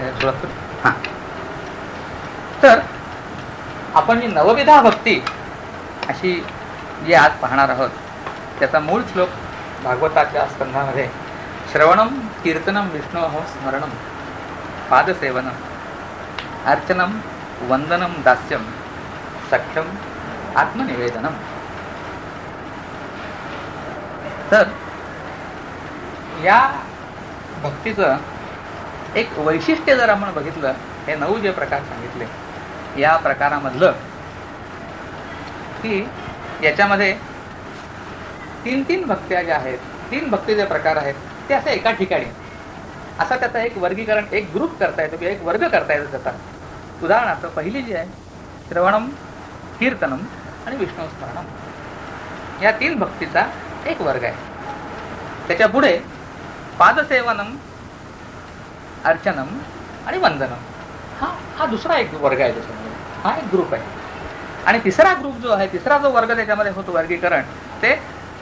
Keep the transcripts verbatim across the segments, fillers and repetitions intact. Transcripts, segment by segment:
हा, तर आपण जी नवविधा भक्ती अशी जी आज पाहणार आहोत त्याचा मूळ श्लोक भागवताच्या स्कंधामध्ये श्रवणम कीर्तनम विष्णोः स्मरणम पादसेवनम अर्चनम वंदनम दास्यम सख्यम आत्मनिवेदनम. तर या भक्तीचं एक वैशिष्ट्य जर आपण बघितलं, हे नऊ जे प्रकार सांगितले या प्रकारामधलं की याच्यामध्ये तीन तीन भक्त्या ज्या आहेत, तीन भक्तीचे प्रकार आहेत ते असे एका ठिकाणी असा त्याचा एक वर्गीकरण, एक ग्रुप करता येतो किंवा एक वर्ग करता येतो त्याचा. उदाहरणार्थ पहिली जी आहे श्रवणम कीर्तनम आणि विष्णू स्मरणम, या तीन भक्तीचा एक वर्ग आहे. त्याच्या पुढे पादसेवनम अर्चनम आणि वंदनम, हा हा दुसरा एक वर्ग आहे. त्याच्यामध्ये हा एक ग्रुप आहे. आणि तिसरा ग्रुप जो आहे, तिसरा जो वर्ग त्याच्यामध्ये होतो वर्गीकरण, ते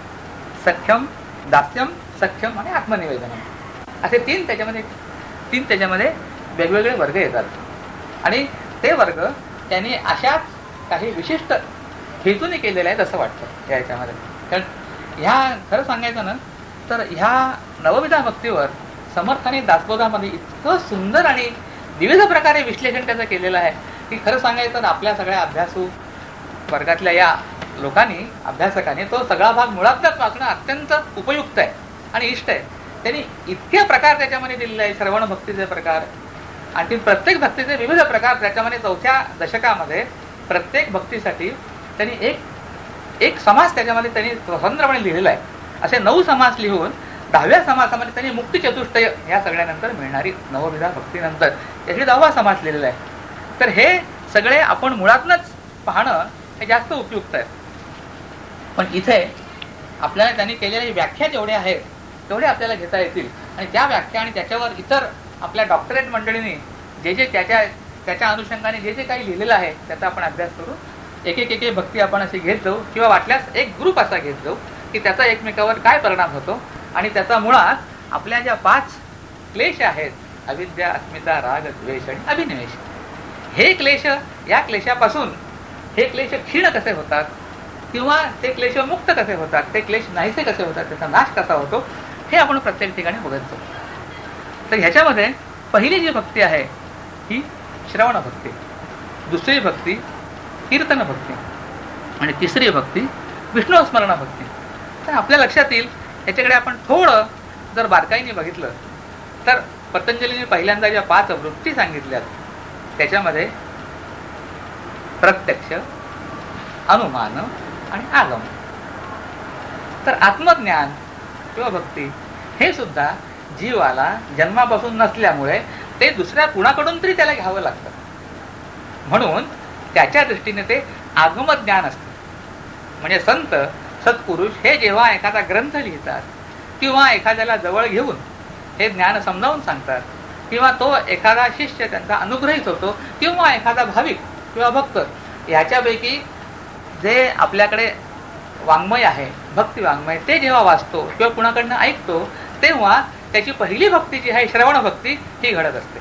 सख्यम दास्यम सख्यम आणि आत्मनिवेदनम, असे तीन त्याच्यामध्ये तीन त्याच्यामध्ये वेगवेगळे वर्ग येतात. आणि ते वर्ग त्यांनी अशाच काही विशिष्ट हेतूने केलेले आहेत असं वाटतं या याच्यामध्ये. कारण ह्या खरं सांगायचं ना तर ह्या नवविधा भक्तीवर समर्थाने दासबोधामध्ये इतकं सुंदर आणि विविध प्रकारे विश्लेषण त्याचं केलेलं आहे की खरं सांगायचं तर आपल्या सगळ्या अभ्यासू वर्गातल्या या लोकांनी, अभ्यासकांनी तो सगळा भाग मुळातच वाचणं अत्यंत उपयुक्त आहे आणि इष्ट आहे. त्यांनी इतके प्रकार त्याच्यामध्ये दिलेले आहे, श्रवण भक्तीचे प्रकार, आणखी प्रत्येक भक्तीचे विविध प्रकार त्याच्यामध्ये. चौथ्या दशकामध्ये प्रत्येक भक्तीसाठी त्यांनी एक एक समास त्याच्यामध्ये त्यांनी स्वतंत्रपणे लिहिलेला आहे. असे नऊ समास लिहून दहाव्या समासामध्ये त्यांनी मुक्ती चतुष्टय या सगळ्यानंतर मिळणारी नवविधा भक्तीनंतर त्याची दहावा समास लिहिलेला आहे. तर हे सगळे आपण मुळातनच पाहणं हे जास्त उपयुक्त आहे. पण इथे आपल्याला त्यांनी केलेल्या व्याख्या जेवढ्या आहेत तेवढे आपल्याला घेता येतील. आणि त्या व्याख्या आणि त्याच्यावर इतर आपल्या डॉक्टरेट मंडळींनी जे जे त्याच्या त्याच्या अनुषंगाने जे जे काही लिहिलेलं आहे त्याचा आपण अभ्यास करू. एक एक एक भक्ती आपण अशी घेत जाऊ किंवा वाटल्यास एक ग्रुप असा घेत जाऊ की त्याचा एकमेकावर काय परिणाम होतो. आणि त्याचा मुळात आपल्या ज्या पाच क्लेश आहेत, अविद्या, अस्मिता, राग, द्वेष आणि अभिनिवेश, हे क्लेश, या क्लेशापासून हे क्लेश क्षीण कसे होतात किंवा ते क्लेश मुक्त कसे होतात, ते क्लेश नाहीसे कसे होतात, त्याचा नाश कसा होतो, हे आपण प्रत्येक ठिकाणी बघत जाऊ. तर ह्याच्यामध्ये पहिली जी भक्ती आहे ही श्रवण भक्ती, दुसरी भक्ती कीर्तन भक्ती आणि तिसरी भक्ती विष्णू स्मरण भक्ती. तर आपल्या लक्षात येईल याच्याकडे आपण थोडं जर बारकाईने बघितलं तर पतंजलीने पहिल्यांदा ज्या पाच वृत्ती सांगितल्यात त्याच्यामध्ये प्रत्यक्ष, अनुमान आणि आगम. तर आत्मज्ञान किंवा भक्ती हे सुद्धा जीवाला जन्मापासून नसल्यामुळे ते दुसऱ्या कुणाकडून तरी त्याला घ्यावं लागतं. म्हणून त्याच्या दृष्टीने ते आगमज्ञान असतं. म्हणजे संत सत्पुरुष हे जेव्हा एखादा ग्रंथ लिहितात किंवा एखाद्याला जवळ घेऊन हे ज्ञान समजावून सांगतात किंवा तो एखादा शिष्य त्यांचा अनुग्रहित होतो किंवा एखादा भाविक किंवा भक्त, ह्याच्यापैकी जे आपल्याकडे वाङ्मय आहे, भक्ती वाङ्मय, ते जेव्हा वाचतो किंवा कुणाकडनं ऐकतो तेव्हा त्याची पहिली भक्ती जी आहे श्रवण भक्ती ही घडत असते.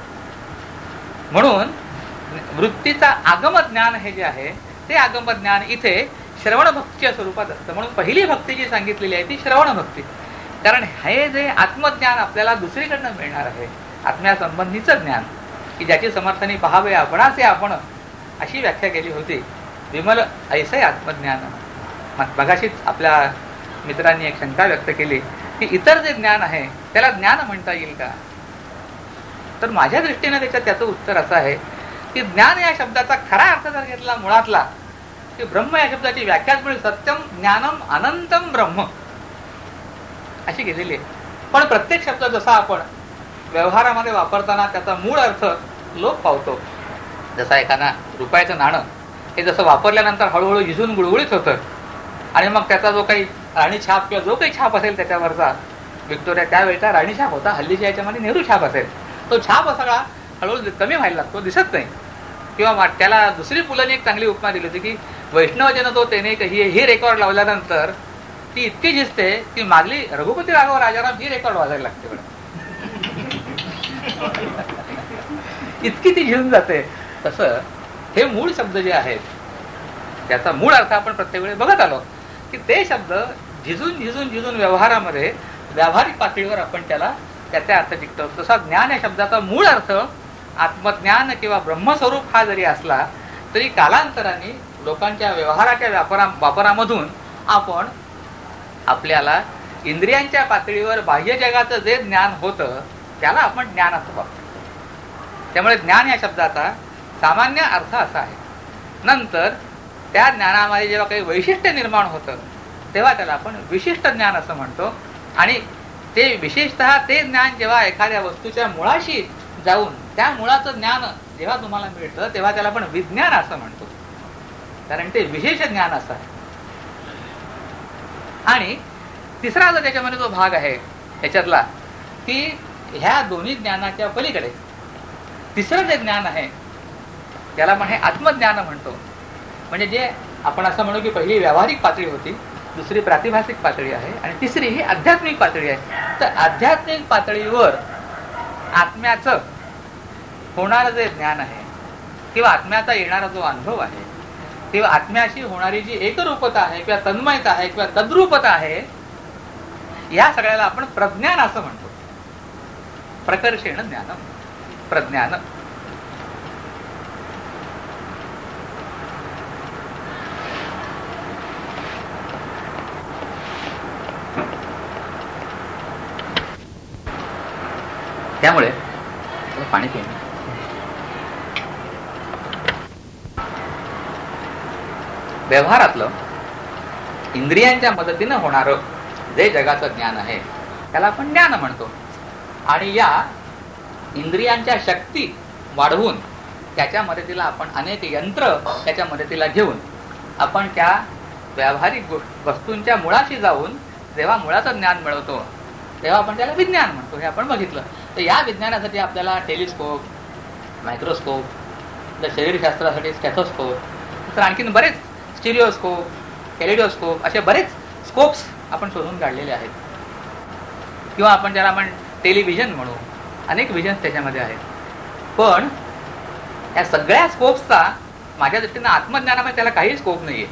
म्हणून वृत्तीचा आगमज्ञान हे जे आहे ते आगमज्ञान इथे श्रवण भक्तीच्या स्वरूपात असतं. म्हणून पहिली भक्ती जी सांगितलेली आहे ती श्रवण भक्ती. कारण हे जे आत्मज्ञान आपल्याला दुसरीकडनं मिळणार आहे, आत्म्यासंबंधीचं ज्ञान की ज्याची समर्थाने पहावे आपणाचे आपण, अशी व्याख्या केली होती. विमल ऐसे आत्मज्ञान. मगाशीच आपल्या मित्रांनी एक शंका व्यक्त केली की इतर जे ज्ञान आहे त्याला ज्ञान म्हणता येईल का. तर माझ्या दृष्टीने त्याच्यात त्याचं उत्तर असं आहे की ज्ञान या शब्दाचा खरा अर्थ जर घेतला मुळातला की ब्रह्म या शब्दाची व्याख्याच मिळेल सत्यम ज्ञानम अनंतम ब्रह्म अशी केलेली आहे. पण प्रत्येक शब्द जसा आपण व्यवहारामध्ये वापरताना त्याचा मूळ अर्थ लोप पावतो. जसा एखादा रुपयाचं नाणं हे जसं वापरल्यानंतर हळूहळू झिजून गुळगुळीत होतं आणि मग त्याचा जो काही राणी छाप किंवा जो काही छाप असेल त्याच्यावरचा, विक्टोरिया त्यावेळेचा राणी छाप होता, हल्लीच्या याच्यामध्ये नेहरू छाप असेल, तो छाप सगळा हळूहळू कमी व्हायला लागतो, दिसत नाही. किंवा त्याला दुसरी पुलाने एक चांगली उपमा दिली होती की वैष्णवजन तो त्याने ही ही रेकॉर्ड लावल्यानंतर ती इतकी झिजते की मागली रघुपती राघव राजाराम ही रेकॉर्ड वाजायला लागते. इतकी ती घेऊन जाते. तसं हे मूळ शब्द जे आहेत त्याचा मूळ अर्थ आपण प्रत्येक वेळी बघत आलो की ते शब्द झिजून झिजून झिजून व्यवहारामध्ये व्यावहारिक पातळीवर आपण त्याला त्याचा अर्थ टिकतो. तसा ज्ञान या शब्दाचा मूळ अर्थ आत्मज्ञान किंवा ब्रह्मस्वरूप हा जरी असला तरी कालांतराने लोकांच्या व्यवहाराच्या व्यापारा वापरामधून आपण आपल्याला इंद्रियांच्या पातळीवर बाह्य जगाचं जे ज्ञान होतं त्याला आपण ज्ञान असं बघतो. त्यामुळे ज्ञान या शब्दाचा सामान्य अर्थ असा आहे. नंतर त्या ज्ञानामध्ये जेव्हा काही वैशिष्ट्य निर्माण होतं तेव्हा त्याला आपण विशिष्ट ज्ञान असं म्हणतो. आणि ते विशेषतः ते ज्ञान जेव्हा एखाद्या वस्तूच्या मुळाशी जाऊन त्या मुळाचं ज्ञान जेव्हा तुम्हाला मिळतं तेव्हा त्याला आपण विज्ञान असं म्हणतो, कारण ते विशेष ज्ञान असं आहे. आणि तिसरा जो त्याच्यामध्ये जो भाग आहे याच्यातला की ह्या दोन्ही ज्ञानाच्या पलीकडे तिसरं जे ज्ञान आहे त्याला आपण हे आत्मज्ञान म्हणतो. म्हणजे जे आपण असं म्हणू की पहिली व्यावहारिक पातळी होती, दुसरी प्रातिभासिक पातळी आहे आणि तिसरी ही आध्यात्मिक पातळी आहे. तर आध्यात्मिक पातळीवर आत्म्याचं होणारं जे ज्ञान आहे किंवा आत्म्याचा येणारा जो अनुभव आहे किंवा आत्म्याशी होणारी जी एकरूपता आहे किंवा तन्मयता आहे किंवा तद्रूपता आहे या सगळ्याला आपण प्रज्ञान असं म्हणतो. प्रकर्षेण ज्ञान, प्रज्ञान. त्यामुळे पाणी पिऊन व्यवहारातलं इंद्रियांच्या मदतीनं होणारं जे जगाचं ज्ञान आहे त्याला आपण ज्ञान म्हणतो. आणि या इंद्रियांच्या शक्ती वाढवून त्याच्या मदतीला आपण अनेक यंत्र त्याच्या मदतीला घेऊन आपण त्या व्यावहारिक वस्तूंच्या मुळाशी जाऊन जेव्हा मुळाचं ज्ञान मिळवतो तेव्हा आपण त्याला विज्ञान म्हणतो. हे आपण बघितलं. तर या विज्ञानासाठी आपल्याला टेलिस्कोप, मायक्रोस्कोप, तर शरीरशास्त्रासाठी स्टेथोस्कोप, तर आणखीन बरेच स्टिरिओस्कोप, कॅलिडोस्कोप असे बरेच स्कोप्स आपण शोधून काढलेले आहेत. किंवा आपण ज्याला आपण टेलिव्हिजन म्हणू, अनेक व्हिजन्स त्याच्यामध्ये आहेत. पण या सगळ्या स्कोप्सचा माझ्या दृष्टीनं आत्मज्ञानामध्ये त्याला काही स्कोप नाहीये.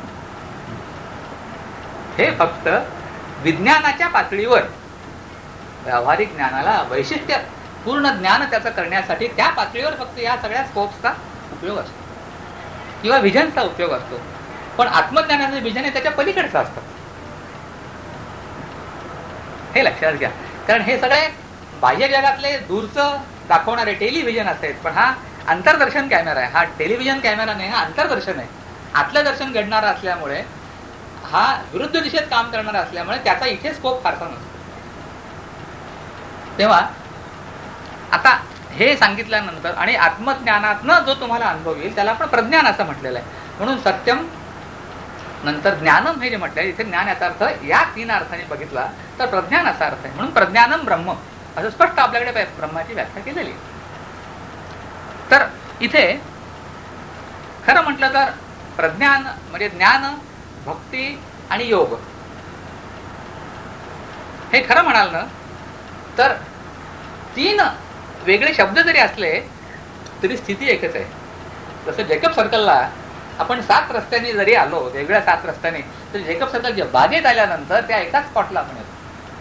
हे फक्त विज्ञानाच्या पातळीवर व्यावहारिक ज्ञानाला वैशिष्ट्य पूर्ण ज्ञान त्याचं करण्यासाठी त्या पातळीवर फक्त या सगळ्या स्कोप्सचा उपयोग असतो किंवा व्हिजनचा उपयोग असतो. पण आत्मज्ञानाचं व्हिजन हे त्याच्या पलीकडचं असतं. हे लक्षात घ्या. कारण हे सगळे बाह्य जगातले दूरचं दाखवणारे टेलिव्हिजन असतात, पण हा अंतर्दर्शन कॅमेरा आहे. हा टेलिव्हिजन कॅमेरा नाही, हा अंतर्दर्शन आहे. आतलं दर्शन घडणारा असल्यामुळे, हा विरुद्ध दिशेत काम करणारा असल्यामुळे त्याचा इथे स्कोप फारसा नसतो. तेव्हा आता हे सांगितल्यानंतर आणि आत्मज्ञानातनं जो तुम्हाला अनुभव येईल त्याला आपण प्रज्ञान असं म्हटलेलं आहे. म्हणून सत्यम नंतर ज्ञानम हे जे म्हटलंय, इथे ज्ञान याचा अर्थ या तीन अर्थाने बघितला तर प्रज्ञान असा अर्थ आहे. म्हणून प्रज्ञानम ब्रह्म असं स्पष्ट आपल्याकडे ब्रह्माची व्याख्या केलेली. तर इथे खरं म्हटलं तर प्रज्ञान म्हणजे ज्ञान, भक्ती आणि योग हे खरं म्हणाल ना तर तीन वेगळे शब्द जरी असले तरी स्थिती एकच आहे. जसं जेकब सर्कलला आपण सात रस्त्यांनी जरी आलो, वेगळ्या सात रस्त्यांनी, तर जेकब सर्कलच्या बागेत आल्यानंतर त्या एकाच स्पॉटला आपण येतो.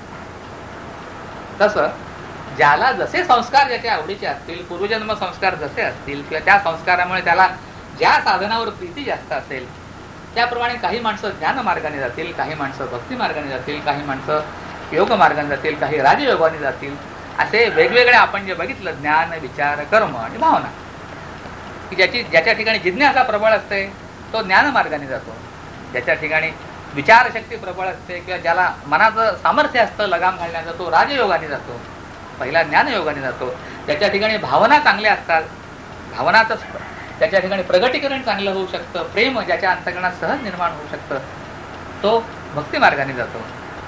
तसं ज्याला जसे संस्कार ज्याच्या आवडीचे असतील, पूर्वजन्म संस्कार जसे असतील किंवा त्या संस्कारामुळे त्याला ज्या साधनावर प्रीती जास्त असेल त्याप्रमाणे काही माणसं ज्ञान मार्गाने जातील, काही माणसं भक्ती मार्गाने जातील, काही माणसं योग मार्गाने जातील, काही राजयोगाने जातील. असे वेगवेगळे आपण जे बघितलं ज्ञान, विचार, कर्म आणि भावना, की ज्याची ज्याच्या ठिकाणी जिज्ञासा प्रबळ असते तो ज्ञान मार्गाने जातो. ज्याच्या ठिकाणी विचारशक्ती प्रबळ असते किंवा ज्याला मनाचं सामर्थ्य असतं लगाम घालण्याचं तो राजयोगाने जातो, पहिला ज्ञानयोगाने जातो. ज्याच्या ठिकाणी भावना चांगल्या असतात, भावनाचं त्याच्या ठिकाणी प्रगटीकरण चांगलं होऊ शकतं, प्रेम ज्याच्या अंतःकरणात सहज निर्माण होऊ शकतं तो भक्ती मार्गाने जातो.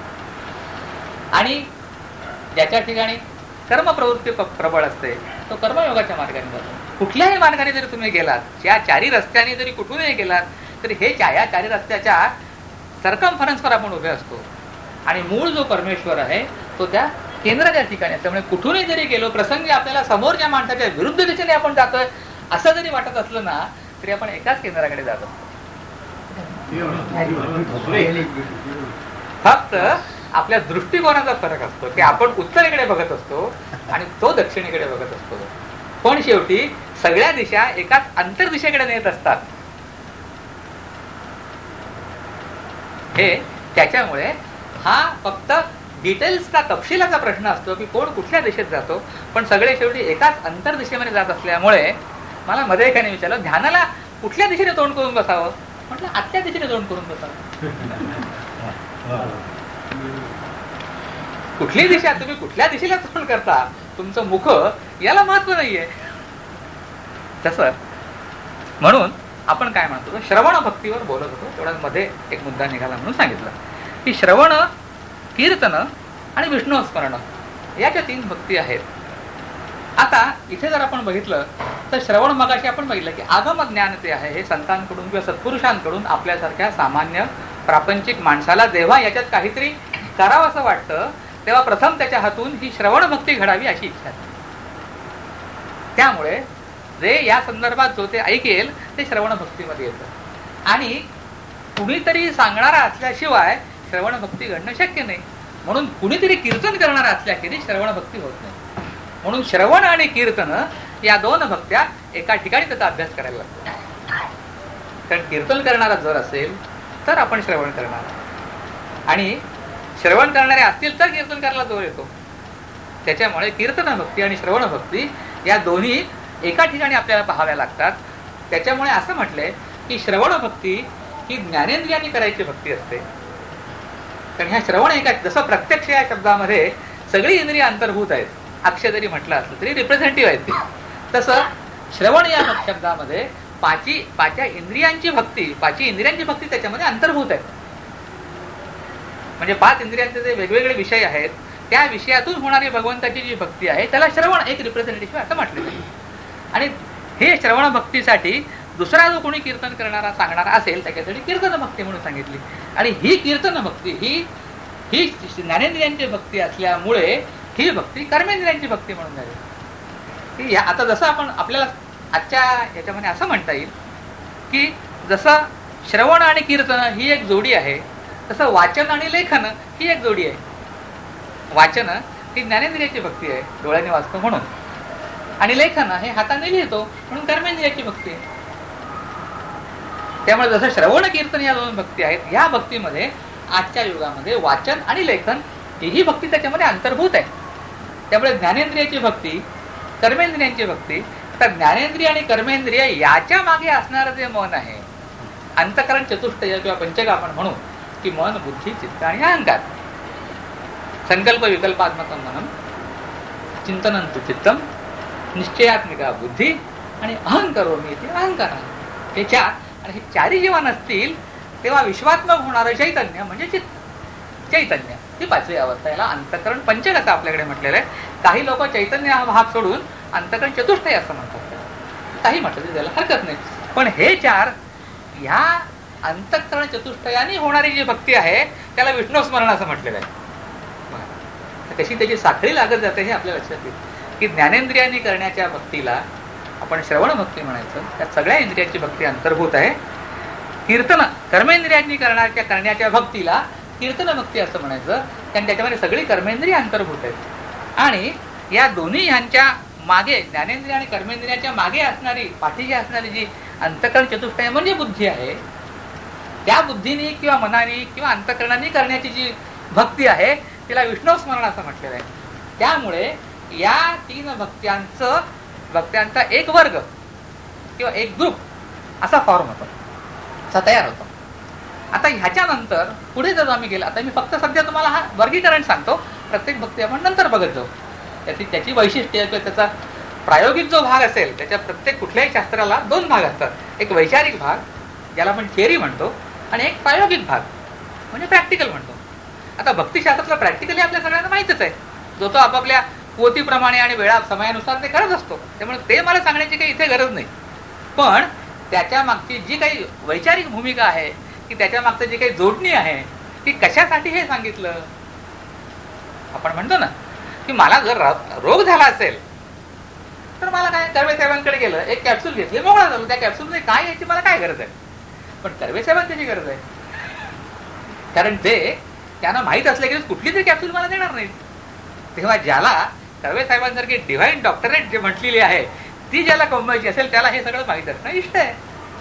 आणि ज्याच्या ठिकाणी कर्मप्रवृत्ती प्रबळ असते तो कर्मयोगाच्या मार्गाने जातो. कुठल्याही मार्गाने जरी तुम्ही गेलात, या चारी रस्त्याने जरी कुठूनही गेलात तरी हे या चारी रस्त्याच्या सरकमफरन्सवर आपण उभे असतो आणि मूळ जो परमेश्वर आहे तो त्या केंद्राच्या ठिकाणी. त्यामुळे कुठूनही जरी गेलो, प्रसंगी आपल्याला समोरच्या माणसाच्या विरुद्ध दिशेने आपण जातोय असं जरी वाटत असलं ना, तरी आपण एकाच केंद्राकडे जातो. फक्त आपल्या दृष्टिकोनाचा फरक असतो की आपण उत्तरेकडे बघत असतो आणि तो दक्षिणेकडे बघत असतो. पण शेवटी सगळ्या दिशा एकाच अंतर्दिशेकडे नेत असतात. हे त्याच्यामुळे हा फक्त डिटेल्सचा, तपशिलाचा प्रश्न असतो की कोण कुठल्या दिशेत जातो, पण सगळे शेवटी एकाच अंतर्दिशेमध्ये जात असल्यामुळे मला मध्ये एकाने विचारलं, ध्यानाला कुठल्या दिशेने तोंड करून बसावं? म्हटलं आतल्या दिशेने तोंड करून बसावं. कुठली दिशा, तुम्ही कुठल्या दिशेला तोंड करता, तुमचं मुख याला महत्व नाहीये. तसं म्हणून आपण काय म्हणतो, श्रवण भक्तीवर बोलत होतो, तेवढ्याच मध्ये एक मुद्दा निघाला म्हणून सांगितलं की श्रवण, कीर्तन आणि विष्णू स्मरण याच्या तीन भक्ती आहेत. आता इथे जर आपण बघितलं तर श्रवण मगाशी आपण बघितलं की आगम ज्ञान ते आहे, हे संतांकडून किंवा सत्पुरुषांकडून आपल्यासारख्या सामान्य प्रापंचिक माणसाला जेव्हा याच्यात काहीतरी करावं असं वाटतं तेव्हा प्रथम त्याच्या हातून ही श्रवण भक्ती घडावी अशी इच्छा आहे. त्यामुळे जे या संदर्भात जो ते ऐकेल ते श्रवण भक्तीमध्ये येतं आणि कुणीतरी सांगणारा असल्याशिवाय श्रवण भक्ती घडणं शक्य नाही. म्हणून कुणीतरी कीर्तन करणारा असल्याखेरीज श्रवण भक्ती होत नाही. म्हणून श्रवण आणि कीर्तन या दोन भक्त्या एका ठिकाणी त्याचा अभ्यास करायला लागतो. कारण कीर्तन करणारा जर असेल तर आपण श्रवण करणार आणि श्रवण करणारे असतील तर कीर्तन करायला जोर येतो. त्याच्यामुळे कीर्तन भक्ती आणि श्रवण भक्ती या दोन्ही एका ठिकाणी आपल्याला पाहाव्या लागतात. त्याच्यामुळे असं म्हटलंय की श्रवण भक्ती ही ज्ञानेंद्रियांनी करायची भक्ती असते. कारण ह्या श्रवण एका, जसं प्रत्यक्ष या शब्दामध्ये सगळी इंद्रिय अंतर्भूत आहेत, अक्षय जरी म्हटलं असलं तरी रिप्रेझेंटेटिव्ह आहेत, तसं श्रवण या शब्दामध्ये पाची पाच्या इंद्रियांची भक्ती, पाची इंद्रियांची भक्ती त्याच्यामध्ये अंतर्भूत आहे. म्हणजे पाच इंद्रियांचे जे वेगवेगळे विषय आहेत त्या विषयातून होणारी भगवंताची जी भक्ती आहे त्याला श्रवण एक रिप्रेझेंटेटिव्ह असं म्हटलं जाईल. आणि हे श्रवण भक्तीसाठी दुसरा जो कोणी कीर्तन करणारा सांगणारा असेल त्याच्यासाठी कीर्तन भक्ती म्हणून सांगितली. आणि ही कीर्तन भक्ती ही ही ज्ञानेंद्रियांची भक्ती असल्यामुळे ही भक्ती कर्मेंद्रियांची भक्ती म्हणून झाली. आता जसं आपण आपल्याला आजच्या याच्यामध्ये असं म्हणता येईल की जसं श्रवण आणि कीर्तन ही एक जोडी आहे, तसं वाचन आणि लेखन ही एक जोडी आहे. वाचन ही ज्ञानेंद्रियाची भक्ती आहे, डोळ्याने वाचतो म्हणून, आणि लेखन हे हाताने लिहितो म्हणून कर्मेंद्रियाची भक्ती आहे. त्यामुळे जसं श्रवण कीर्तन या दोन भक्ती आहेत, या भक्तीमध्ये आजच्या युगामध्ये वाचन आणि लेखन ही भक्ती त्याच्यामध्ये अंतर्भूत आहे. त्यामुळे ज्ञानेंद्रियाची भक्ती, कर्मेंद्रियांची भक्ती. आता ज्ञानेंद्रिय आणि कर्मेंद्रिय याच्या मागे असणारं जे मन आहे, अंतकरण चतुष्टय किंवा पंचक आपण म्हणू की मन, बुद्धी, चित्त आणि अहंकार. संकल्प विकल्पात्मकम मनम, चिंतनं तु चित्तम, निश्चयात्मिका बुद्धी आणि अहंकरोमी ते अहंकार. हे चार, आणि हे चारही जेव्हा नसतील तेव्हा विश्वात्मक होणारं चैतन्य म्हणजे चित्त, चैतन्य ही पाचवी अवस्था. याला अंतकरण पंचक असं आपल्याकडे म्हटलेलं आहे. काही लोक चैतन्य हा भाग सोडून अंतकरण चतुष्टय असं म्हणतात, काही म्हटलं तरी त्याला हरकत नाही. पण हे चार, ह्या अंतकरण चतुष्टयाने होणारी जी भक्ती आहे त्याला विष्णू स्मरण असं म्हटलेलं आहे. कशी त्याची साखळी लागत जाते हे आपल्या लक्षात येईल की ज्ञानेंद्रियांनी करण्याच्या भक्तीला आपण श्रवण भक्ती म्हणायचं, त्यात सगळ्या इंद्रियांची भक्ती अंतर्भूत आहे. कीर्तन कर्मेंद्रियांनी करण्याच्या करण्याच्या भक्तीला कीर्तन भक्ती असं म्हणायचं, कारण त्याच्यामध्ये सगळी कर्मेंद्रिय अंतर्भूत आहेत. आणि या दोन्ही ह्यांच्या मागे, ज्ञानेंद्रिय आणि कर्मेंद्रियाच्या मागे असणारी, पाठीशी असणारी जी अंतकरण चतुष्टय म्हणजे बुद्धी आहे, त्या बुद्धीने किंवा मनाने किंवा अंतकरणाने करण्याची जी भक्ती आहे तिला विष्णू स्मरण असं म्हटलेलं आहे. त्यामुळे या तीन भक्त्यांचं भक्त्यांचा एक वर्ग किंवा एक ग्रुप असा फॉर्म होतो, असा तयार होतो. आता ह्याच्यानंतर पुढे जर आम्ही गेलो, आता मी फक्त सध्या तुम्हाला हा वर्गीकरण सांगतो, प्रत्येक भक्ती आपण नंतर बघत जाऊ. त्याची त्याची वैशिष्ट्य किंवा त्याचा प्रायोगिक जो भाग असेल, त्याच्या प्रत्येक कुठल्याही शास्त्राला दोन भाग असतात. एक वैचारिक भाग ज्याला आपण थिअरी म्हणतो आणि एक प्रायोगिक भाग म्हणजे प्रॅक्टिकल म्हणतो. आता भक्तिशास्त्रातलं प्रॅक्टिकली आपल्या सगळ्यांना माहितच आहे, जो तो आपापल्या पोतीप्रमाणे आणि वेळा समयानुसार ते करत असतो. त्यामुळे ते मला सांगण्याची काही इथे गरज नाही. पण त्याच्या मागची जी काही वैचारिक भूमिका आहे की त्याच्या मागचं जी काही जोडणी आहे ती कशासाठी हे सांगितलं. आपण म्हणतो ना की मला जर रोग झाला असेल तर मला काय कर्वे साहेबांकडे गेलं, एक कॅप्सूल घेतली, मोकळा झालो. त्या कॅप्सूलमध्ये काय यायची मला काय गरज आहे? पण कर्वे साहेबांची गरज आहे, कारण ते त्यांना माहीत असलं की कुठली तरी कॅप्सूल मला देणार नाही. तेव्हा ज्याला कर्वे साहेबांसारखी डिव्हाइन डॉक्टरेट जे म्हटलेली आहे ती ज्याला कमवायची असेल त्याला हे सगळं माहीत असणं इष्ट आहे.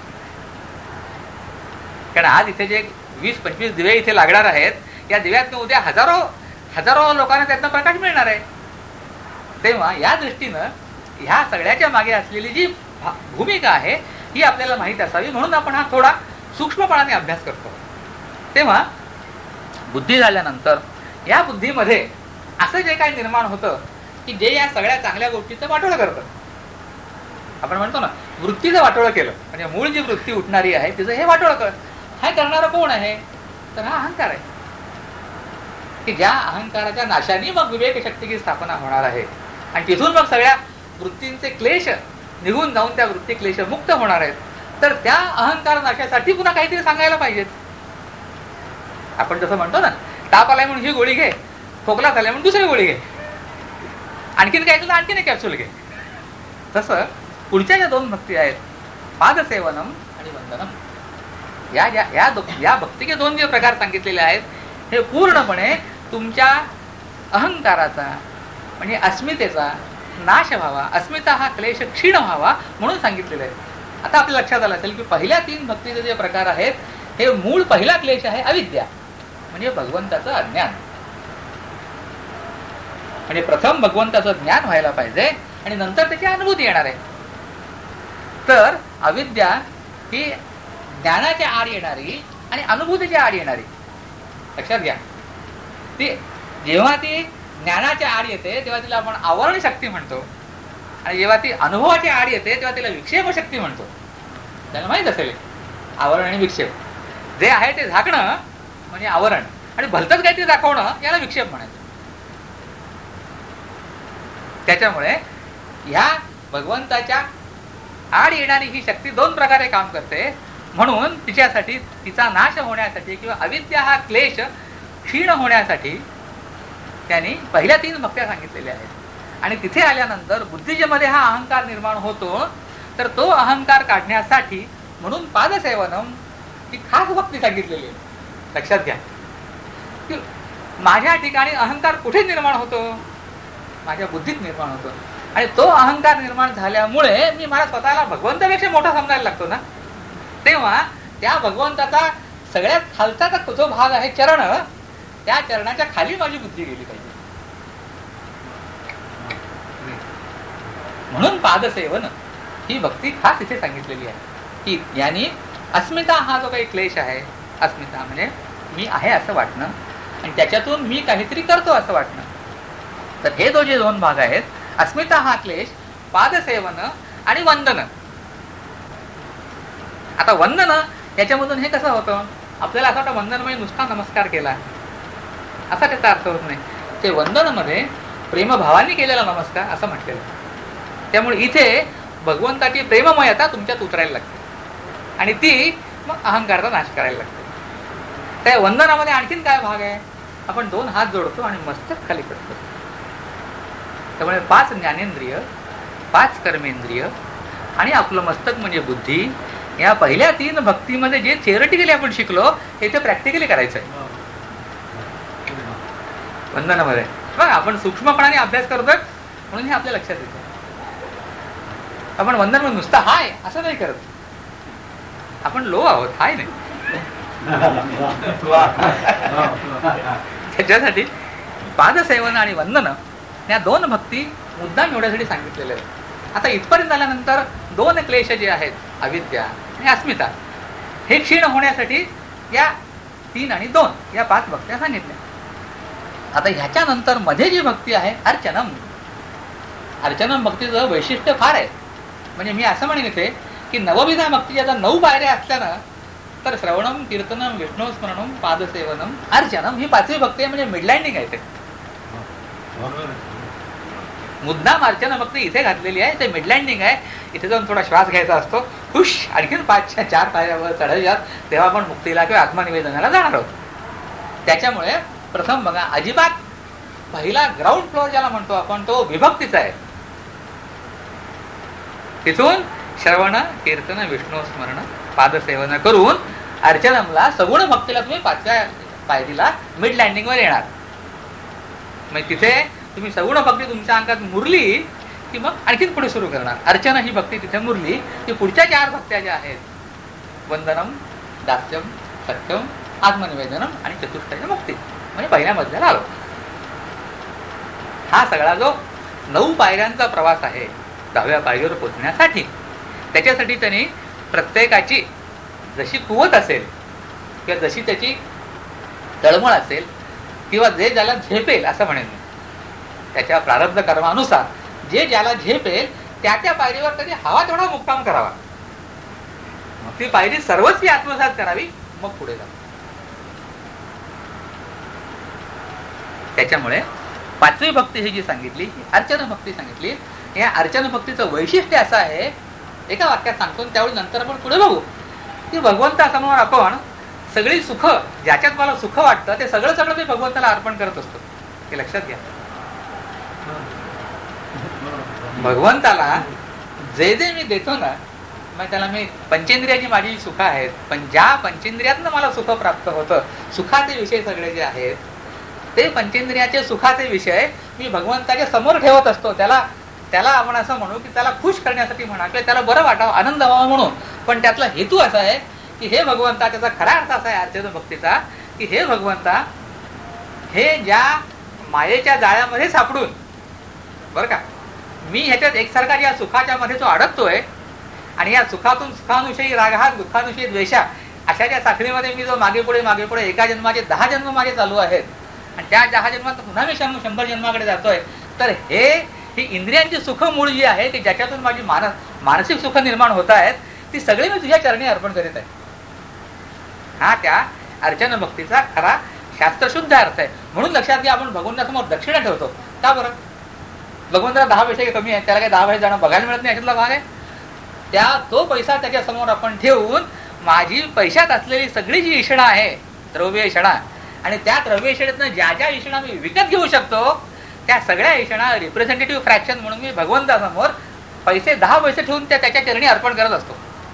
कारण आज इथे जे वीस पंचवीस दिवे इथे लागणार आहेत, या दिव्यात उद्या हजारो हजारो लोकांना त्यातनं प्रकाश मिळणार आहे. तेव्हा या दृष्टीनं ह्या सगळ्याच्या मागे असलेली जी भूमिका आहे ही आपल्याला माहीत असावी, म्हणून आपण हा थोडा सूक्ष्मपणाने अभ्यास करतो. तेव्हा बुद्धी झाल्यानंतर या बुद्धीमध्ये असं जे काही निर्माण होतं की जे या सगळ्या चांगल्या गोष्टीचं वाटोळं करतं. आपण म्हणतो ना वृत्तीचं वाटोळं केलं, म्हणजे मूळ जी वृत्ती उठणारी आहे तिचं हे वाटोळं कर. हे करणारं कोण आहे? तर हा अहंकार आहे, की ज्या अहंकाराच्या नाशाने मग विवेक शक्तीची स्थापना होणार आहे आणि तिथून मग सगळ्या वृत्तींचे क्लेश निघून जाऊन त्या वृत्ती क्लेश मुक्त होणार आहेत. तर त्या अहंकार नाशासाठी पुन्हा काहीतरी सांगायला पाहिजेत. आपण जसं म्हणतो ना ताप आलाय म्हणून ही गोळी घे, खोकला झालाय म्हणून दुसरी गोळी घे, आणखीन काय तर आणखीन एक कॅप्सूल घे. तसं पुढच्या ज्या दोन भक्ती आहेत पादसेवनम आणि वंदनम, या ज्या या या भक्तीचे दोन जे प्रकार सांगितलेले आहेत हे पूर्णपणे तुमच्या अहंकाराचा म्हणजे अस्मितेचा नाश व्हावा, अस्मिता हा क्लेश क्षीण व्हावा म्हणून सांगितलेलं आहे. आता आपल्या लक्षात आलं असेल की पहिल्या तीन भक्तीचे जे प्रकार आहेत हे मूळ पहिला क्लेश आहे अविद्या, म्हणजे भगवंताचं अज्ञान. म्हणजे प्रथम भगवंताचं ज्ञान व्हायला पाहिजे आणि नंतर त्याची अनुभूती येणार आहे. तर अविद्या ही ज्ञानाच्या आड येणारी आणि अनुभूतीच्या आड येणारी, लक्षात घ्या. ती जेव्हा ती ज्ञानाच्या आड येते तेव्हा तिला आपण आवरण शक्ती म्हणतो, आणि जेव्हा ती अनुभवाच्या आड येते तेव्हा तिला विक्षेप शक्ती म्हणतो. त्याला माहित असेल आवरण आणि विक्षेप जे आहे ते झाकणं म्हणजे आवरण, आणि भलतंच काहीतरी दाखवणं याला विक्षेप म्हणायचं. त्याच्यामुळे ह्या भगवंताच्या आड येणारी ही शक्ती दोन प्रकारे काम करते, म्हणून तिच्यासाठी तिचा नाश होण्यासाठी किंवा अविद्या हा क्लेश क्षीण होण्यासाठी त्यांनी पहिल्या तीन भक्त्या सांगितलेल्या आहेत. आणि तिथे आल्यानंतर बुद्धीमध्ये हा अहंकार निर्माण होतो, तर तो अहंकार काढण्यासाठी म्हणून पादसेवनम ही खास भक्ती सांगितलेली आहे. लक्षात घ्या की माझ्या ठिकाणी अहंकार कुठे निर्माण होतो? माझ्या बुद्धीत निर्माण होतो, आणि तो अहंकार निर्माण झाल्यामुळे मी मला स्वतःला भगवंतापेक्षा मोठा समजायला लागतो ना. तेव्हा त्या भगवंताचा सगळ्यात खालचा जो भाग आहे चरण, त्या चरणाच्या खाली माझी बुद्धी गेली पाहिजे. म्हणून पादसेवन ही भक्ती खास इथे सांगितलेली आहे की यांनी अस्मिता हा जो काही क्लेश आहे, अस्मिता म्हणजे मी आहे असं वाटणं आणि त्याच्यातून मी काहीतरी करतो असं वाटणं, तर हे दो जे दोन भाग आहेत अस्मिता हा क्लेश, पादसेवन आणि वंदन. आता वंदन याच्यामधून हे कसं होतं? आपल्याला असं वाटतं वंदन म्हणजे नुसता नमस्कार केला असा त्याचा अर्थ होत नाही. ते वंदन मध्ये प्रेमभावाने केलेला नमस्कार असं म्हटलेलं. त्यामुळे इथे भगवंताची प्रेममयता तुमच्यात उतरायला लागते आणि ती मग अहंकाराचा नाश करायला लागते. त्या वंदनामध्ये आणखीन काय भाग आहे? आपण दोन हात जोडतो आणि मस्तक खाली करतो. त्यामुळे पाच ज्ञानेंद्रिय, पाच कर्मेंद्रिय आणि आपलं मस्तक म्हणजे बुद्धी, या पहिल्या तीन भक्तीमध्ये जे थिअरिटिकली आपण शिकलो हे ते प्रॅक्टिकली करायचं आहे वंदनामध्ये. बघा आपण सूक्ष्मपणाने अभ्यास करतोय म्हणून हे आपल्या लक्षात येतं. आपण वंदन म्हणून नुसतं हाय असं नाही करत, आपण लो आहोत, हाय नाही. त्याच्यासाठी पादसेवन आणि वंदन या दोन भक्ती मुद्दाम एवढ्यासाठी सांगितलेल्या आहेत. आता इथपर्यंत आल्यानंतर दोन क्लेश जे आहेत अविद्या आणि अस्मिता हे क्षीण होण्यासाठी या तीन आणि दोन या पाच भक्त्या सांगितल्या. आता ह्याच्यानंतर मध्ये जी भक्ती आहे अर्चनम, अर्चनम भक्तीचं वैशिष्ट्य फार आहे. म्हणजे मी असं म्हणेन इथे की नवविधा भक्तीच्या आता नऊ पायऱ्या असल्यानं तर श्रवणम, कीर्तनम, विष्णू स्मरणम, पादसेवनम, अर्चनम ही पाचवी भक्ती आहे. म्हणजे मिडलँडिंग आहे ते. मुद्दाम अर्चना भक्ती इथे घातलेली आहे, ते मिडलँडिंग आहे. इथे जाऊन थोडा श्वास घ्यायचा असतो, खुश आणखीन पाचच्या चार पायऱ्यावर चढायच्यात, तेव्हा आपण मुक्तीला किंवा आत्मनिवेदनाला जाणार आहोत. त्याच्यामुळे प्रथम बघा अजिबात पहिला ग्राउंड फ्लोअर ज्याला म्हणतो आपण तो विभक्तीचा आहे. तिथून श्रवण कीर्तन विष्णू स्मरण पादसेवन करून अर्चनमला सगुण भक्तीला तुम्ही पाचव्या पायरीला मिड लँडिंग वर येणार. मग तिथे तुम्ही सगुण भक्ती तुमच्या अंगात मुरली की मग आणखीन पुढे सुरू करणार. अर्चना ही भक्ती तिथे मुरली की पुढच्या चार भक्त्या ज्या आहेत वंदनम, दास्यम, सत्यम, आत्मनिवेदनम आणि चतुष्टय मुक्ती, म्हणजे पहिल्या मजल्याला आलो. हा सगळा जो नऊ पायऱ्यांचा प्रवास आहे दहाव्या पायरीवर पोहोचण्यासाठी, त्याच्यासाठी त्यांनी प्रत्येकाची जशी कुवत असेल किंवा जशी त्याची तळमळ असेल किंवा जे ज्याला झेपेल असं म्हणेन मी, त्याच्या प्रारब्ध कर्मानुसार जे ज्याला झेपेल त्या त्या पायरीवर कधी हवा तेवढा मुक्काम करावा. मग ती पायरी सर्वच आत्मसात करावी, मग पुढे जा. त्याच्यामुळे पाचवी भक्ती ही जी सांगितली ही अर्चन भक्ती सांगितली. या अर्चन भक्तीचं वैशिष्ट्य असं आहे, एका वाक्यात सांगतो त्यावेळी नंतर आपण पुढे बघू, की भगवंतासमोर आपण सगळी सुख, ज्याच्यात मला सुख वाटतं ते सगळं सगळं मी भगवंताला अर्पण करत असतो. हे लक्षात घ्या. भगवंताला जे जे मी देतो ना, मग त्याला मी पंचेंद्रियाची माझी सुख आहेत, पण ज्या पंचेंद्रियातनं मला सुख प्राप्त होतं, सुखाचे विषय सगळे जे आहेत ते पंचेंद्रियाचे सुखाचे विषय मी भगवंताच्या समोर ठेवत असतो. त्याला त्याला आपण असं म्हणू की त्याला खुश करण्यासाठी म्हणा किंवा त्याला बरं वाटावं, आनंद व्हावा म्हणून, पण त्यातला हेतू असा आहे की हे भगवंता, त्याचा खरा अर्थ असा आहे अर्चन भक्तीचा की हे भगवंता, हे ज्या मायेच्या जाळ्यामध्ये सापडून, बरं का, मी ह्याच्यात एकसारखा या सुखाच्या मध्ये जो अडकतोय आणि या सुखातून सुखानुषयी रागहा, दुःखानुषयी द्वेषा, अशा ज्या साखळीमध्ये मी जो मागे पुढे मागे पुढे एका जन्माचे दहा जन्म माझे चालू आहेत आणि त्या दहा जन्मात पुन्हा मी शंभर जन्माकडे जातोय, तर हे ही इंद्रियांची सुख मूळ जी आहे की ज्याच्यातून माझी मानस मानसिक सुख निर्माण होत आहेत, ती सगळी मी तुझ्या चरणी अर्पण करीत आहे. हा त्या अर्चन भक्तीचा खरा शास्त्रशुद्ध अर्थ आहे. म्हणून लक्षात घ्या, आपण भगवंतासमोर दक्षिणा ठेवतो. का बरं? भगवंताला दहा पैसे कमी आहे, त्याला काही दहा पैसे जाणं बघायला मिळत नाही, याच्यातला भाग आहे. त्या तो पैसा त्याच्या समोर आपण ठेवून माझी पैशात असलेली सगळी जी इषणा आहे, द्रव्य इषणा, आणि त्या द्रव्य इषणेतनं ज्या ज्या इषणा मी विकत घेऊ शकतो त्या सगळ्या इषणा रिप्रेझेंटेटिव्ह फ्रॅक्शन म्हणून मी भगवंतासमोर पैसे दहा पैसे ठेवून त्या त्याच्या चरणी अर्पण करत असतो.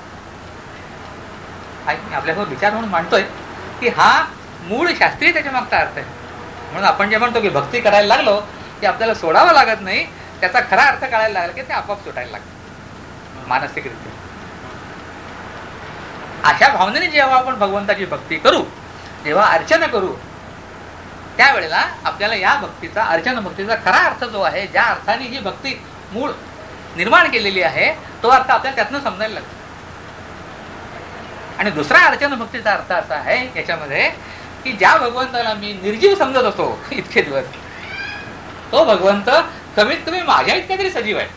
आपल्यासमोर विचार म्हणून मांडतोय की हा मूळ शास्त्रीय त्याच्या मागचा अर्थ आहे. म्हणून आपण जे म्हणतो की भक्ती करायला लागलो की आपल्याला सोडावं लागत नाही, त्याचा खरा अर्थ कळायला लागला की ते आपोआप सुटायला लागतं मानसिकरित्या. अशा भावनेने जेव्हा आपण भगवंताची भक्ती करू, जेव्हा अर्चना करू, त्यावेळेला आपल्याला या भक्तीचा, अर्चन भक्तीचा खरा अर्थ जो आहे, ज्या अर्थाने ही भक्ती मूळ निर्माण केलेली आहे, तो अर्थ आपल्याला त्यातनं समजायला लागतो. आणि दुसरा अर्चन भक्तीचा अर्थ असा आहे याच्यामध्ये की ज्या भगवंताला मी निर्जीव समजत होतो इतके दिवस, तो भगवंत कमीत कमी माझ्या इतका तरी सजीव आहे.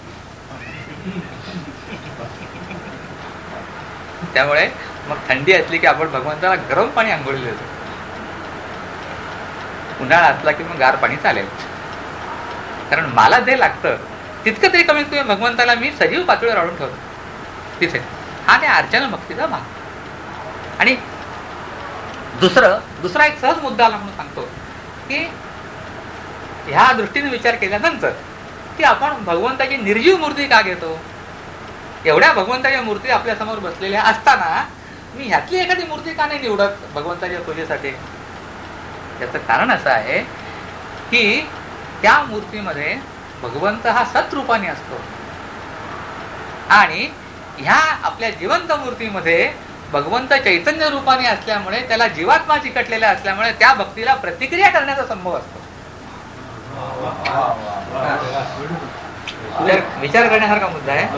त्यामुळे मग थंडी असली की आपण भगवंताला गरम पाणी आंघोळीला देतो, उन्हाळा असला की मग गार पाणी चालेल. कारण मला जे लागतं तितकं तरी कमीत कमी भगवंताला मी सजीव पातळीवर आणून ठेवतो तिथे. हा त्या अर्चन भक्तीचा भाग. आणि दुसरं दुसरा एक सहज मुद्दा आला म्हणून सांगतो की ह्या दृष्टीने विचार केल्यानंतर की आपण भगवंताची निर्जीव मूर्ती का घेतो? एवढ्या भगवंताच्या मूर्ती आपल्या समोर बसलेल्या असताना मी ह्यातली एखादी मूर्ती का नाही निवडत भगवंताच्या पूजेसाठी? याचं कारण असं आहे की त्या मूर्तीमध्ये भगवंत हा सत्रूपाने असतो आणि ह्या आपल्या जिवंत मूर्तीमध्ये भगवंत चैतन्य रूपाने असल्यामुळे त्याला जीवात्मा चिकटलेल्या असल्यामुळे त्या भक्तीला प्रतिक्रिया करण्याचा संभव असतो. विचार करण्यासारखा मुद्दा आहे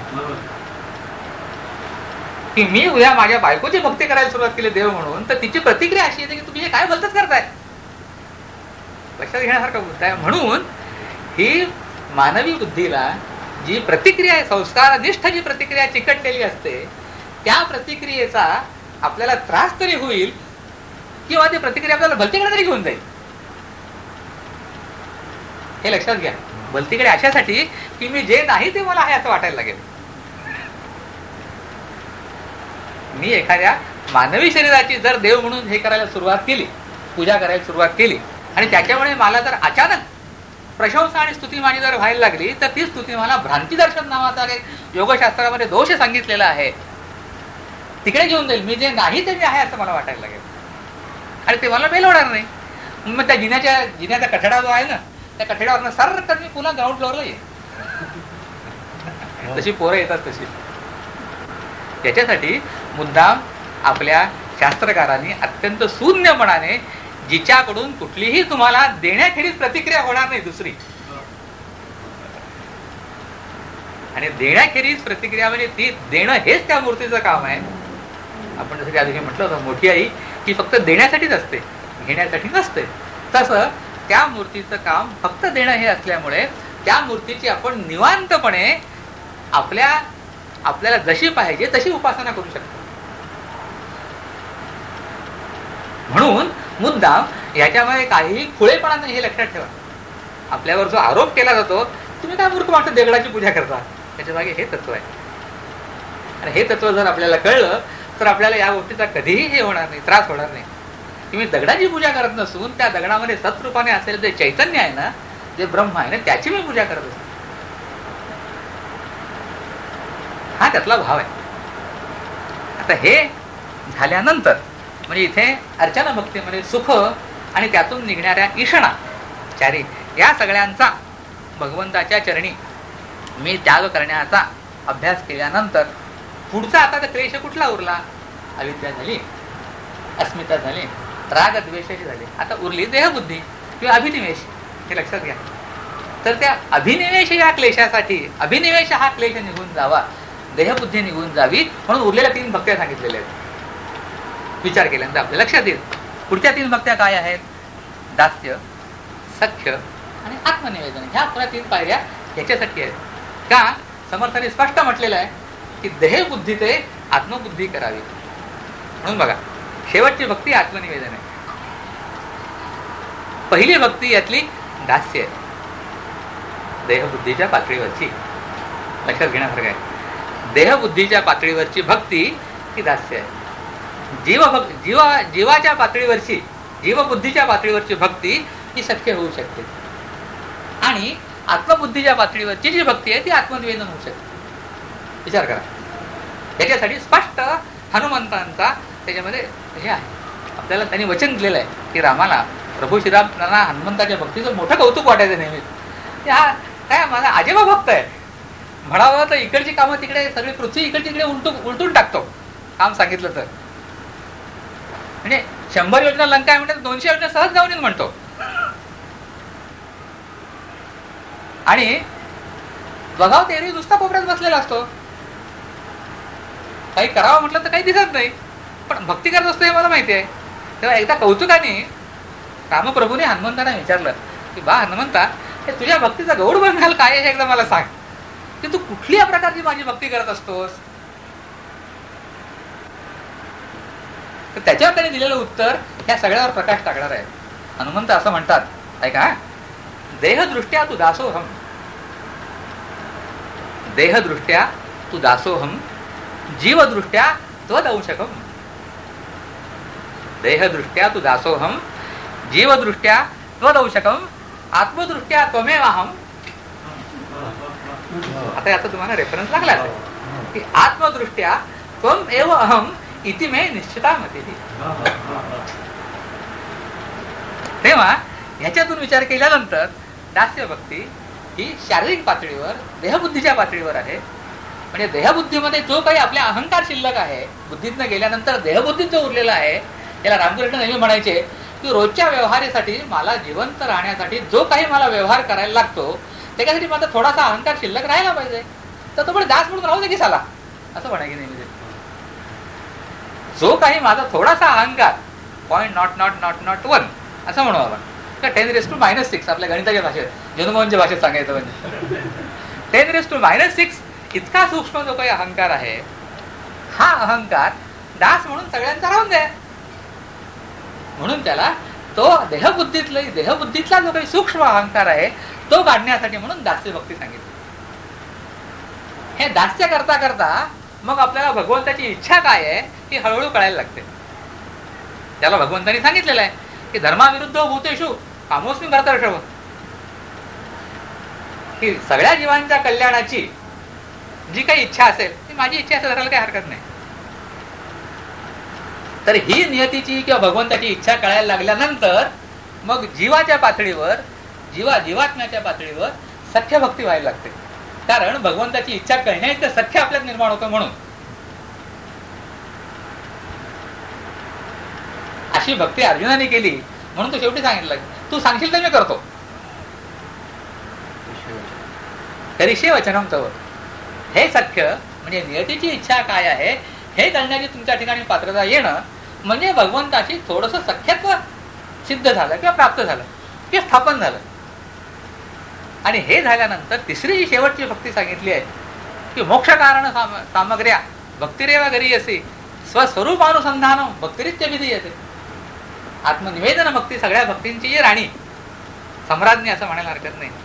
की मी उद्या माझ्या बायकोची भक्ती करायला सुरुवात केली देव म्हणून, तर तिची प्रतिक्रिया अशी येते की तुम्ही हे काय भलतच करताय. लक्षात घेण्यासारखा मुद्दा आहे. म्हणून ही मानवी बुद्धीला जी प्रतिक्रिया, संस्कारनिष्ठ जी प्रतिक्रिया चिकटलेली असते, त्या प्रतिक्रियेचा आपल्याला त्रास तरी होईल किंवा ती प्रतिक्रिया आपल्याला भलतीकडे तरी घेऊन जाईल. हे लक्षात घ्या. भलतीकडे अशासाठी की मी जे नाही ते मला आहे असं वाटायला लागेल. मी एखाद्या मानवी शरीराची जर देव म्हणून हे करायला सुरुवात केली, पूजा करायला सुरुवात केली आणि त्याच्यामुळे मला जर अचानक प्रशंसा आणि स्तुती माझी जर व्हायला लागली तर ती स्तुती मला भ्रांती दर्शन नावाचा एक योगशास्त्रामध्ये दोष सांगितलेला आहे तिकडे घेऊन जाईल. मी जे नाही ते मी आहे असं मला वाटायला लागेल आणि ते मला बेल होणार नाही. मग त्या जिन्याच्या जिन्याचा कठडा जो आहे ना त्या कठड्यावरनं सर तर मी पुन्हा ग्राउंड फ्लोअरला येईल. तशी पोरं येतात तशी. त्याच्यासाठी मुद्दाम आपल्या शास्त्रकारांनी अत्यंत शून्यपणाने जिच्याकडून कुठलीही तुम्हाला देण्याखेरीज प्रतिक्रिया होणार नाही दुसरी, आणि देण्याखेरीज प्रतिक्रिया म्हणजे ती देणं हेच त्या मूर्तीचं काम आहे. आपण जसं त्या दिवशी म्हटलं होतं मोठी आई की फक्त देण्यासाठीच असते, घेण्यासाठी नसते. तसं त्या मूर्तीचं काम फक्त देणं हे असल्यामुळे त्या मूर्तीची आपण निवांतपणे आपल्या आपल्याला जशी पाहिजे तशी उपासना करू शकतो. म्हणून मुद्दाम याच्यामध्ये काहीही खुळेपणा नाही हे लक्षात ठेवा. आपल्यावर जो आरोप केला जातो तुम्ही काय मूर्ख माणसं दगडाची पूजा करता, त्याच्या मागे हे तत्व आहे. आणि हे तत्व जर आपल्याला कळलं तर आपल्याला या गोष्टीचा कधीही हे होणार नाही, त्रास होणार नाही. तुम्ही दगडाची पूजा करत नसून त्या दगडामध्ये सत्रूपाने असलेलं जे चैतन्य आहे ना, जे ब्रह्म आहे ना, त्याची मी पूजा करत असतो. हा त्यातला भाव आहे. आता हे झाल्यानंतर म्हणजे इथे अर्चना भक्तीमध्ये सुख आणि त्यातून निघणाऱ्या ईषणा चारी या सगळ्यांचा भगवंताच्या चरणी मी त्याग करण्याचा अभ्यास केल्यानंतर पुढचा आता तर क्लेश कुठला उरला? अविद्या झाली, अस्मिता झाली, राग द्वेषाची झाली. आता उरली देहबुद्धी किंवा अभिनिवेश. हे लक्षात घ्या. तर त्या अभिनिवेश या क्लेशासाठी अभिनिवेश हा क्लेश निघून जावा, देहबुद्धी निघून जावी म्हणून उरलेल्या तीन भक्त्या सांगितलेल्या आहेत. विचार केल्यानंतर आपल्या लक्षात येईल पुढच्या तीन भक्त्या काय आहेत. दास्य, सख्य आणि आत्मनिवेदन. ह्या पुन्हा तीन पायऱ्या ह्याच्यासाठी आहेत. का? समर्थाने स्पष्ट म्हटलेलं आहे की देहबुद्धी ते आत्मबुद्धी करावी. म्हणून बघा शेवटची भक्ती आत्मनिवेदन आहे. पहिली भक्ती यातली दास्य आहे, देहबुद्धीच्या पातळीवरची. लक्षात घेण्यासारखं आहे. देहबुद्धीच्या पातळीवरची भक्ती ही दास्य आहे. जीव जीवा जीवाच्या पातळीवरची जीवबुद्धीच्या पातळीवरची भक्ती ही सख्य होऊ शकते आणि आत्मबुद्धीच्या पातळीवरची जी भक्ती आहे ती आत्मनिवेदन होऊ शकते. विचार करा. याच्यासाठी स्पष्ट हनुमंतांचा त्याच्यामध्ये हे आहे. आपल्याला त्यांनी वचन दिलेलं आहे की रामाला प्रभू श्रीरामांना हनुमंताच्या भक्तीचं मोठं कौतुक वाटायचं नेहमीच. हा काय माझा आजेबा भक्त आहे म्हणावं तर इकडची कामं तिकडे सगळी पृथ्वी इकडची तिकडे उलटून उलटून टाकतो काम सांगितलं तर. म्हणजे शंभर योजना लंका आहे म्हणजे दोनशे योजना सहज जाऊन येईल म्हणतो. आणि बघाव तेरी नुसता कोपऱ्यात बसलेला असतो. काही करावं म्हटलं तर काही दिसत नाही, पण भक्ती करत असतो हे मला माहिती आहे. तेव्हा एकदा कौतुकाने रामप्रभूने हनुमंतांना विचारलं की बा हनुमंता हे तुझ्या भक्तीचा गौड बंगाल काय हे एकदा मला सांग की तू कुठल्या प्रकारची माझी भक्ती करत असतोस. तर त्याच्यावर त्यांनी दिलेलं उत्तर ह्या सगळ्यावर प्रकाश टाकणार आहे. हनुमंत असं म्हणतात ऐका, देहदृष्ट्या तू दासोहम, देहदृष्ट्या तू दासोहम, जीवदृष्ट्या त्वदंशकम. देहदृष्ट्या तू दासोहम, जीवदृष्ट्या त्वदंशकम, आत्मदृष्ट्या त्वमेवाहम. आता याचा तुम्हाला रेफरन्स लागला असेल की आत्मदृष्ट्या त्वम एव अहम इति मे निश्चितामती. तेव्हा ह्याच्यातून विचार केल्यानंतर दास्य भक्ती ही शारीरिक पातळीवर देहबुद्धीच्या पातळीवर आहे. म्हणजे देहबुद्धीमध्ये जो काही आपल्या अहंकार शिल्लक आहे बुद्धीतनं गेल्यानंतर देहबुद्धीत जो उरलेला आहे त्याला रामकृष्ण नेहमी म्हणायचे की रोजच्या व्यवहारासाठी मला जिवंत राहण्यासाठी जो काही मला व्यवहार करायला लागतो त्याच्यासाठी माझा थोडासा अहंकार शिल्लक राहायला पाहिजे. तर तो पण दास म्हणून राहू दे की साला असं म्हणायचे नेहमी. जो काही माझा थोडासा अहंकार point nought nought nought nought one असं म्हणू आपण तर ten raise to minus six आपल्या गणिताच्या भाषेत जनमोहनच्या भाषेत सांगायचं म्हणजे ten raise to minus six इतका सूक्ष्म जो काही अहंकार आहे हा अहंकार दास म्हणून सगळ्यांचा राहून द्या. म्हणून त्याला तो देहबुद्धीतला देहबुद्धीतला जो काही सूक्ष्म अहंकार आहे तो काढण्यासाठी म्हणून दास्य भक्ती सांगितली. हे दास्य करता करता मग आपल्याला भगवंताची इच्छा काय आहे ती हळूहळू कळायला लागते. त्याला भगवंतांनी सांगितलेलं आहे की धर्माविरुद्ध भूतेषु कामोस्मी भरतर्षभ. की सगळ्या जीवांच्या कल्याणाची जी काही इच्छा असेल ती माझी इच्छा असेल करायला काही हरकत नाही. तर ही नियतीची किंवा भगवंताची इच्छा कळायला लागल्यानंतर मग जीवाच्या पातळीवर, जीवा जीवात्म्याच्या पातळीवर सख्य भक्ती व्हायला लागते. कारण भगवंताची इच्छा कळण्याइतकं सख्य आपल्यात निर्माण होतं. म्हणून अशी भक्ती अर्जुनाने केली. म्हणून तो शेवटी सांगितलं, तू सांगशील तर मी करतो. करिष्ये वचनम तव. हे सख्य म्हणजे नियतीची इच्छा काय आहे हे कळण्याची तुमच्या ठिकाणी पात्रता येणं म्हणजे भगवंताशी थोडस सख्यत्व सिद्ध झालं किंवा प्राप्त झालं किंवा स्थापन झालं. आणि हे झाल्यानंतर तिसरी जी शेवटची भक्ती सांगितली आहे की मोक्ष कारण सामग्र्या भक्तिरेवा घरी असे स्वस्वरूपानुसंधान भक्तिरित्य विधी येते. आत्मनिवेदन भक्ती सगळ्या भक्तींची जी राणी, सम्राज्ञी असं म्हणायला हरकत नाही.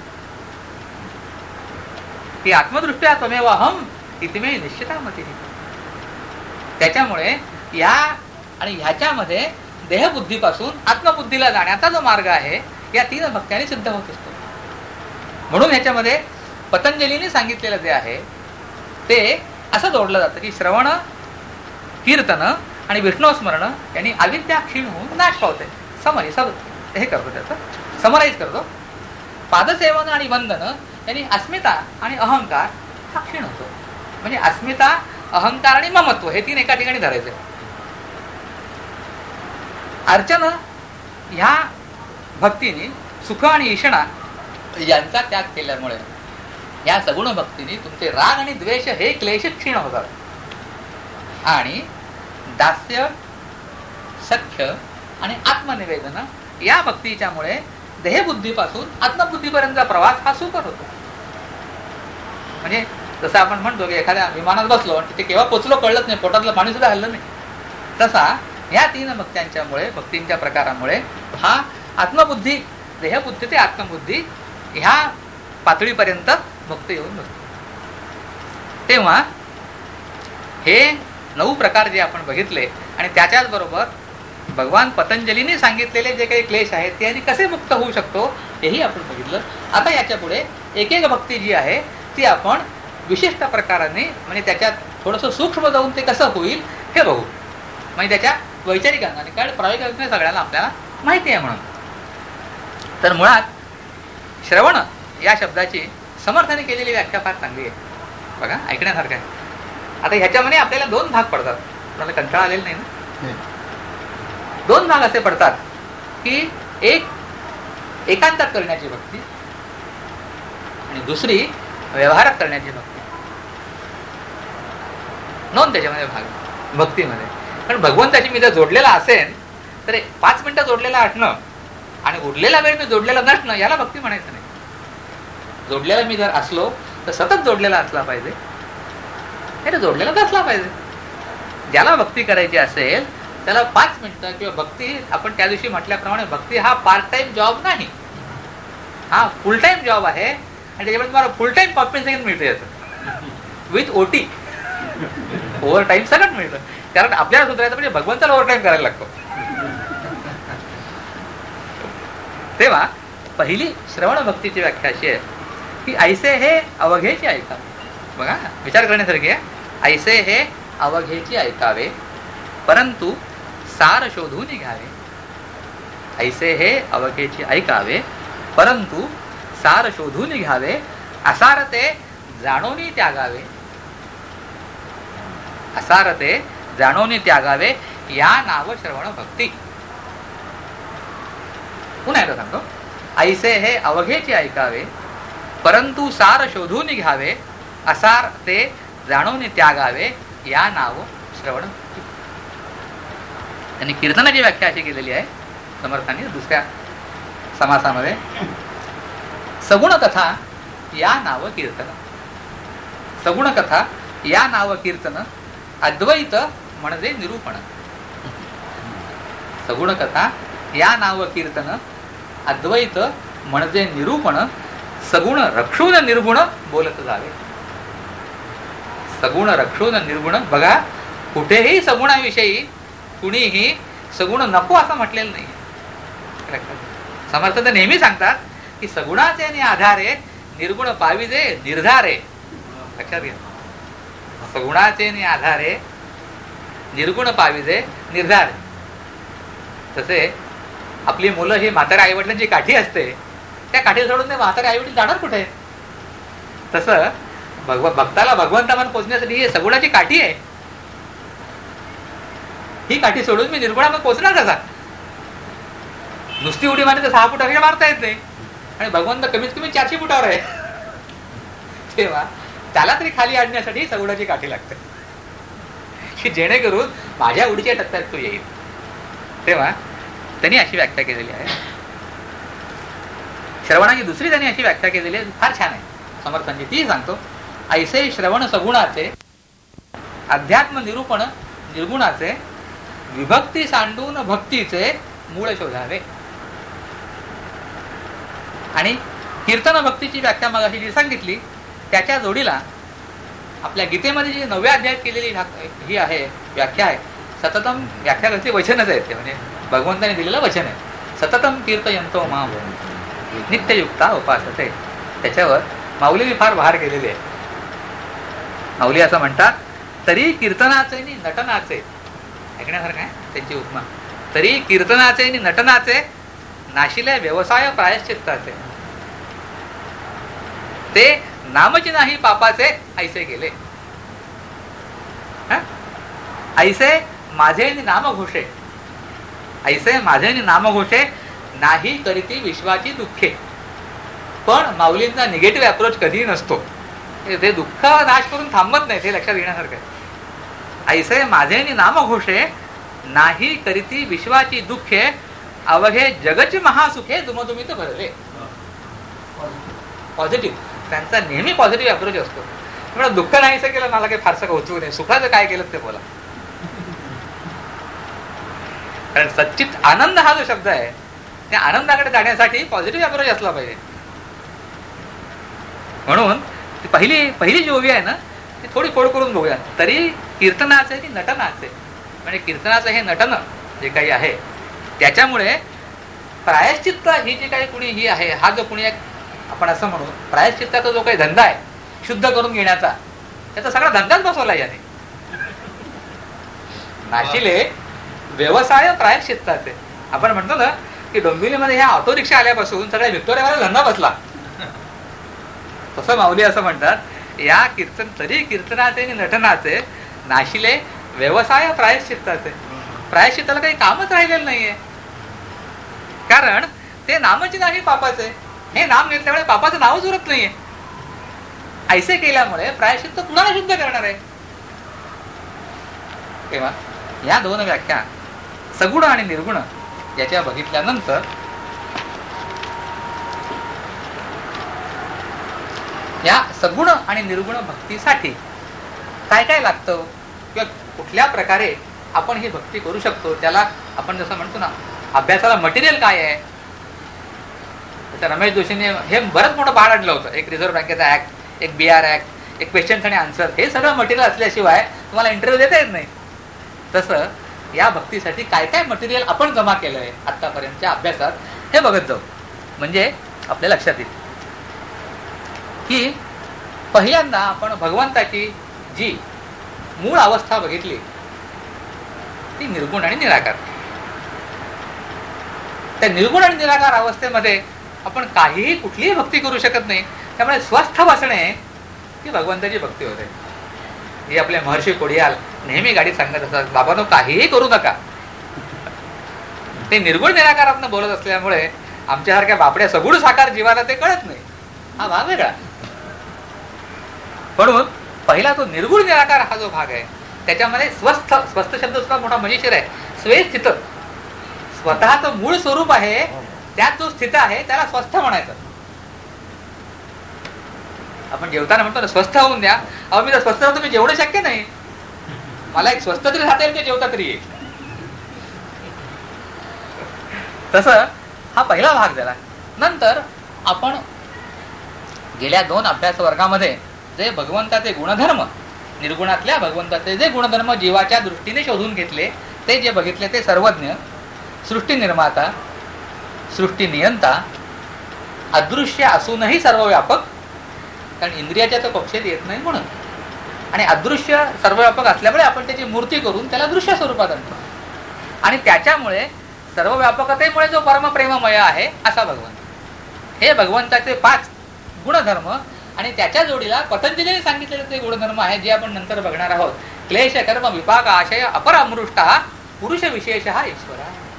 ती आत्मदृष्ट्या त्वमेव अहम इतिमे निश्चितामती. त्याच्यामुळे या आणि ह्याच्यामध्ये देहबुद्धीपासून आत्मबुद्धीला जाण्याचा जो मार्ग आहे या तीन भक्त्यांनी सिद्ध होत असतो. म्हणून ह्याच्यामध्ये पतंजलीने सांगितलेलं जे आहे ते असं जोडलं जातं की श्रवण, कीर्तन आणि विष्णुस्मरण यांनी अविद्या क्षीण होऊन नाश पावते. समरी सब हे करतो, त्याचं समराईज करतो. पादसेवन आणि वंदन यांनी अस्मिता आणि अहंकार हा क्षीण होतो. म्हणजे अस्मिता, अहंकार आणि ममत्व हे तीन एका ठिकाणी धरायचे. अर्चन ह्या भक्तीने सुख आणि ईषणा यांचा त्याग केल्यामुळे या सगुण भक्तीने तुमचे राग आणि द्वेष हे क्लेश क्षीण होतात. आणि दास्य, सख्य आणि आत्मनिवेदन या भक्तीच्यामुळे देहबुद्धीपासून आत्मबुद्धीपर्यंतचा प्रवास हा सुकर होतो. म्हणजे जसं आपण म्हणतो की एखाद्या विमानात बसलो आणि तिथे केव्हा पोचलो कळलंच नाही, पोटातलं पाणी सुद्धा हल्लं नाही, तसा या तीन भक्त्यांच्यामुळे, भक्तींच्या प्रकारामुळे हा आत्मबुद्धी, देहबुद्धी ते आत्मबुद्धी ह्या पातळीपर्यंत भक्त येऊन बसतो. तेव्हा हे नऊ प्रकार जे आपण बघितले आणि त्याच्याच बरोबर भगवान पतंजलीने सांगितलेले जे काही क्लेश आहेत ते कसे मुक्त होऊ शकतो हेही आपण बघितलं. आता याच्या पुढे एक एक भक्ती जी आहे ती आपण विशिष्ट प्रकाराने म्हणजे त्याच्यात थोडंसं सूक्ष्म जाऊन ते कसं होईल हे बघू. म्हणजे त्याच्या वैचारिक अंगाने, कारण प्रायोगिक अंगाने सगळ्यांना आपल्याला माहिती आहे म्हणून. तर मुळात श्रवण या शब्दाची समर्थाने केलेली व्याख्या फार चांगली आहे बघा, ऐकण्यासारखं आहे. आता ह्याच्यामध्ये आपल्याला दोन भाग पडतात. आपल्याला कंटाळा आलेला नाही ना. दोन भाग असे पडतात की एक एकांतात करण्याची भक्ती आणि दुसरी व्यवहारात करण्याची भक्ती. दोन त्याच्यामध्ये भाग भक्तीमध्ये. कारण भगवंताची मी जर जोडलेला असेल तर पाच मिनिटं जोडलेला असणं आणि उरलेला वेळ मी जोडलेला नसणं याला भक्ती म्हणायचं नाही. जोडलेला मी जर असलो तर सतत जोडलेला असला पाहिजे, हे जोडलेला नसला पाहिजे. ज्याला भक्ती करायची असेल त्याला पाच मिनिटं किंवा भक्ती, आपण त्या दिवशी म्हटल्याप्रमाणे भक्ती हा पार्ट टाइम जॉब नाही, हा फुल टाइम जॉब आहे. आणि त्याच्यामध्ये तुम्हाला फुल टाइम कॉम्पेन्सेशन मिळतं याचं विथ ओटी, ओव्हर टाइम सगळं मिळतं. कारण आपल्याला सुधारायचं म्हणजे भगवंताला ओव्हर टाइम करायला लागतो. तेव्हा पहिली श्रवण भक्तीची व्याख्या अशी आहे की ऐसे हे अवघेची ऐकावे. बघा, विचार करण्यासारखी आहे. ऐसे हे अवघेची ऐकावे परंतु सार शोधून घ्यावे. ऐसे हे अवघेची ऐकावे परंतु सार शोधून घ्यावे. असार ते जाणोनी त्यागावे. असार ते जाणोनी त्यागावे या नाव श्रवण भक्ती. पुन्हा एकदा सांगतो. ऐसे हे अवघेची ऐकावे परंतु सार शोधून घ्यावे. असार ते जाणून त्यागावे या नाव श्रवण भक्ती. त्यांनी कीर्तनाची व्याख्या अशी केलेली आहे समर्थांनी दुसऱ्या समासामध्ये. सगुण कथा या नाव कीर्तन. सगुण कथा या नाव कीर्तन अद्वैत म्हणजे निरूपण. सगुण कथा या नाव कीर्तन अद्वैत म्हणजे निरूपण. सगुण रक्षून निर्गुण बोलत जावे. सगुण रक्षून निर्गुण. बघा, कुठेही सगुणाविषयी कुणीही सगुण नको असं म्हटलेलं नाही. समर्थ तर नेहमी सांगतात की सगुणाचे आधारे निर्गुण पाविजे निर्धारे. लक्षात घ्या, सगुणाचे नि आधारे निर्गुण पाविजे निर्धारे. तसे आपली मुलं ही म्हाताऱ्या आईवडिलांची काठी असते, त्या काठी सोडून ते म्हातारे आईवडील जाणार कुठे? तसं भगव भक्ताला भगवंतामध्ये पोहोचण्यासाठी ही सगुणाची काठी आहे. ही काठी सोडून मी निर्गुणामध्ये पोहोचणार कसा? नुसती उडी मारली तर सहा फुटावर मारता येत नाही, आणि भगवंत कमीत कमी चारशे फुटावर आहे. तेव्हा त्याला तरी खाली आणण्यासाठी सगुणाची काठी लागते, की जेणेकरून माझ्या उडीच्या टप्प्यात तो येईल. तेव्हा त्यांनी अशी व्याख्या केलेली आहे. श्रवणाची दुसरी त्यांनी अशी व्याख्या केलेली आहे, फार छान आहे समर्थांची, ती सांगतो. ऐसे श्रवण सगुणाचे, अध्यात्म निरूपण निर्गुणाचे, विभक्ती सांडून भक्तीचे मूळ शोधावे. आणि कीर्तन भक्तीची व्याख्या मगाशी जी सांगितली त्याच्या जोडीला आपल्या गीतेमध्ये जी नवव्या अध्यायात केलेली ही आहे व्याख्या आहे, सततम व्याख्या करते वचनच आहे ते, म्हणजे भगवंताने दिलेलं वचन आहे. सततम कीर्तयंतो मां नित्ययुक्ता उपासते. त्याच्यावर माऊलीने फार भार केलेली आहे. माऊली असं म्हणतात, तरी कीर्तनाचे नि नटनाचे, ऐकण्यासारखं आहे त्यांची उपमा, तरी कीर्तनाचे नि नटनाचे नाशिले व्यवसाय प्रायश्चित्ताचे, ते नामची नाही पापाचे ऐसे गेले. ऐसे माझे नाम घोषे, ऐसे माझे नाम घोषे नाही करीती विश्वाची दुःखे. पण माऊलींचा निगेटिव्ह अप्रोच कधीही नसतो, ते दुःख नाश करून थांबत नाही, ते लक्षात घेण्यासारखं आहे. ऐसे माझे नाम घोषे नाही करीती विश्वाची दुःखे, अवघे जगच महासुखे दुमदुमित भरले. पॉझिटिव्ह, त्यांचा नेहमी पॉझिटिव्ह अप्रोच असतो. त्यामुळे दुःख नाहीसं केलं मला काही फारसं उचवू नये, सुखाचं काय केलं ते बोला. कारण सच्चित आनंद हा जो शब्द आहे, त्या आनंदाकडे जाण्यासाठी पॉझिटिव्ह अप्रोच असला पाहिजे. म्हणून ती पहिली पहिली जी ओवी आहे ना, ती थोडी फोड करून बघूया. तरी कीर्तनाचे की नटनाचे, म्हणजे कीर्तनाचं हे नटन जे काही आहे त्याच्यामुळे प्रायश्चित्त ही जी काही कुणी ही आहे, हा जो कुणी एक आपण असं म्हणू प्रायश्चित्ताचा जो काही धंदा आहे शुद्ध करून घेण्याचा, त्याचा सगळा धंदाच बसवला याने. नाशिले व्यवसाय प्रायश्चित्ताचे. आपण म्हणतो ना की डोंबिवलीमध्ये ह्या ऑटो रिक्षा आल्यापासून सगळ्या व्हिक्टोरियावाला धंदा बसला. तसं माऊली असं म्हणतात, या कीर्तन तरी कीर्तनाचे आणि नटनाचे नाशिले व्यवसाय प्रायश्चित्ताचे. प्रायश्चित्ताला काही कामच राहिलेलं नाहीये, कारण ते नामच नाही पापाचे. हे नाम घेतल्यामुळे पापाचं नावच उरत नाहीये. ऐसे केल्यामुळे प्रायश्चित्त कुणाला शुद्ध करणार आहे? तेव्हा या दोन व्याख्या सगुण आणि निर्गुण याच्या बघितल्यानंतर या सगुण आणि निर्गुण भक्तीसाठी काय काय लागतं किंवा कुठल्या प्रकारे आपण ही भक्ती करू शकतो, त्याला आपण जसं म्हणतो ना अभ्यासाला मटेरियल काय आहे. रमेश जोशीने हे बरंच मोठं बाळ आणलं होतं, एक रिझर्व्ह बँकेचा ऍक्ट, एक बी आर ऍक्ट, एक क्वेश्चन्स आणि आन्सर, हे सगळं मटेरियल असल्याशिवाय तुम्हाला इंटरव्ह्यू देता येत नाही. तसं या भक्तीसाठी काय काय मटेरियल आपण जमा केलं आहे आतापर्यंतच्या अभ्यासात हे बघत जाऊ, म्हणजे आपल्या लक्षात येईल की पहिल्यांदा आपण भगवंताची जी मूळ अवस्था बघितली ती निर्गुण आणि निराकार. त्या निर्गुण आणि निराकार अवस्थेमध्ये आपण काहीही कुठलीही भक्ती करू शकत नाही. त्यामुळे स्वस्थ बसणे ही भगवंताची भक्ती होते. ही आपले महर्षी कोडियाल नेहमी गाडीत सांगत असतात, बाबांनो काहीही करू नका. ते निर्गुण निराकारातनं बोलत असल्यामुळे आमच्यासारख्या बापड्या सगुण साकार जीवाला ते कळत नाही, हा भाग वेगळा. म्हणून पहिला तो निर्गुण निराकार हा जो भाग आहे त्याच्यामध्ये स्वस्थ, स्वस्थ शब्द सुद्धा मोठा मजेशीर आहे. स्वे स्थित, स्वतःचं मूळ स्वरूप आहे त्यात जो स्थित आहे त्याला स्वस्थ म्हणायचं. आपण जेवताना म्हणतो ना स्वस्थ होऊन द्या. अहो मी जर स्वस्थ राहतो मी जेवढं शक्य नाही, मला एक स्वस्थ तरी राहता येईल, जेवता तरी येईल. तसं हा पहिला भाग झाला. नंतर आपण गेल्या दोन अभ्यास वर्गामध्ये जे भगवंताचे गुणधर्म, निर्गुणातल्या भगवंताचे जे गुणधर्म जीवाच्या दृष्टीने शोधून घेतले ते जे बघितले ते सर्वज्ञ, सृष्टी निर्माता, सृष्टी नियंता, अदृश्य असूनही सर्वव्यापक कारण इंद्रियाच्या तो कक्षेत येत नाही म्हणून. आणि अदृश्य सर्वव्यापक असल्यामुळे आपण त्याची मूर्ती करून त्याला दृश्य स्वरूपात आणतो. आणि त्याच्यामुळे सर्व व्यापकतेमुळे जो परमप्रेममय आहे असा भगवंत. हे भगवंताचे पाच गुणधर्म आणि त्याच्या जोडीला पतंजलीने सांगितलेले ते गुणधर्म आहे जे आपण नंतर बघणार आहोत. क्लेश कर्म विपाक आशय अपरामृष्ट पुरुष विशेष हा ईश्वर.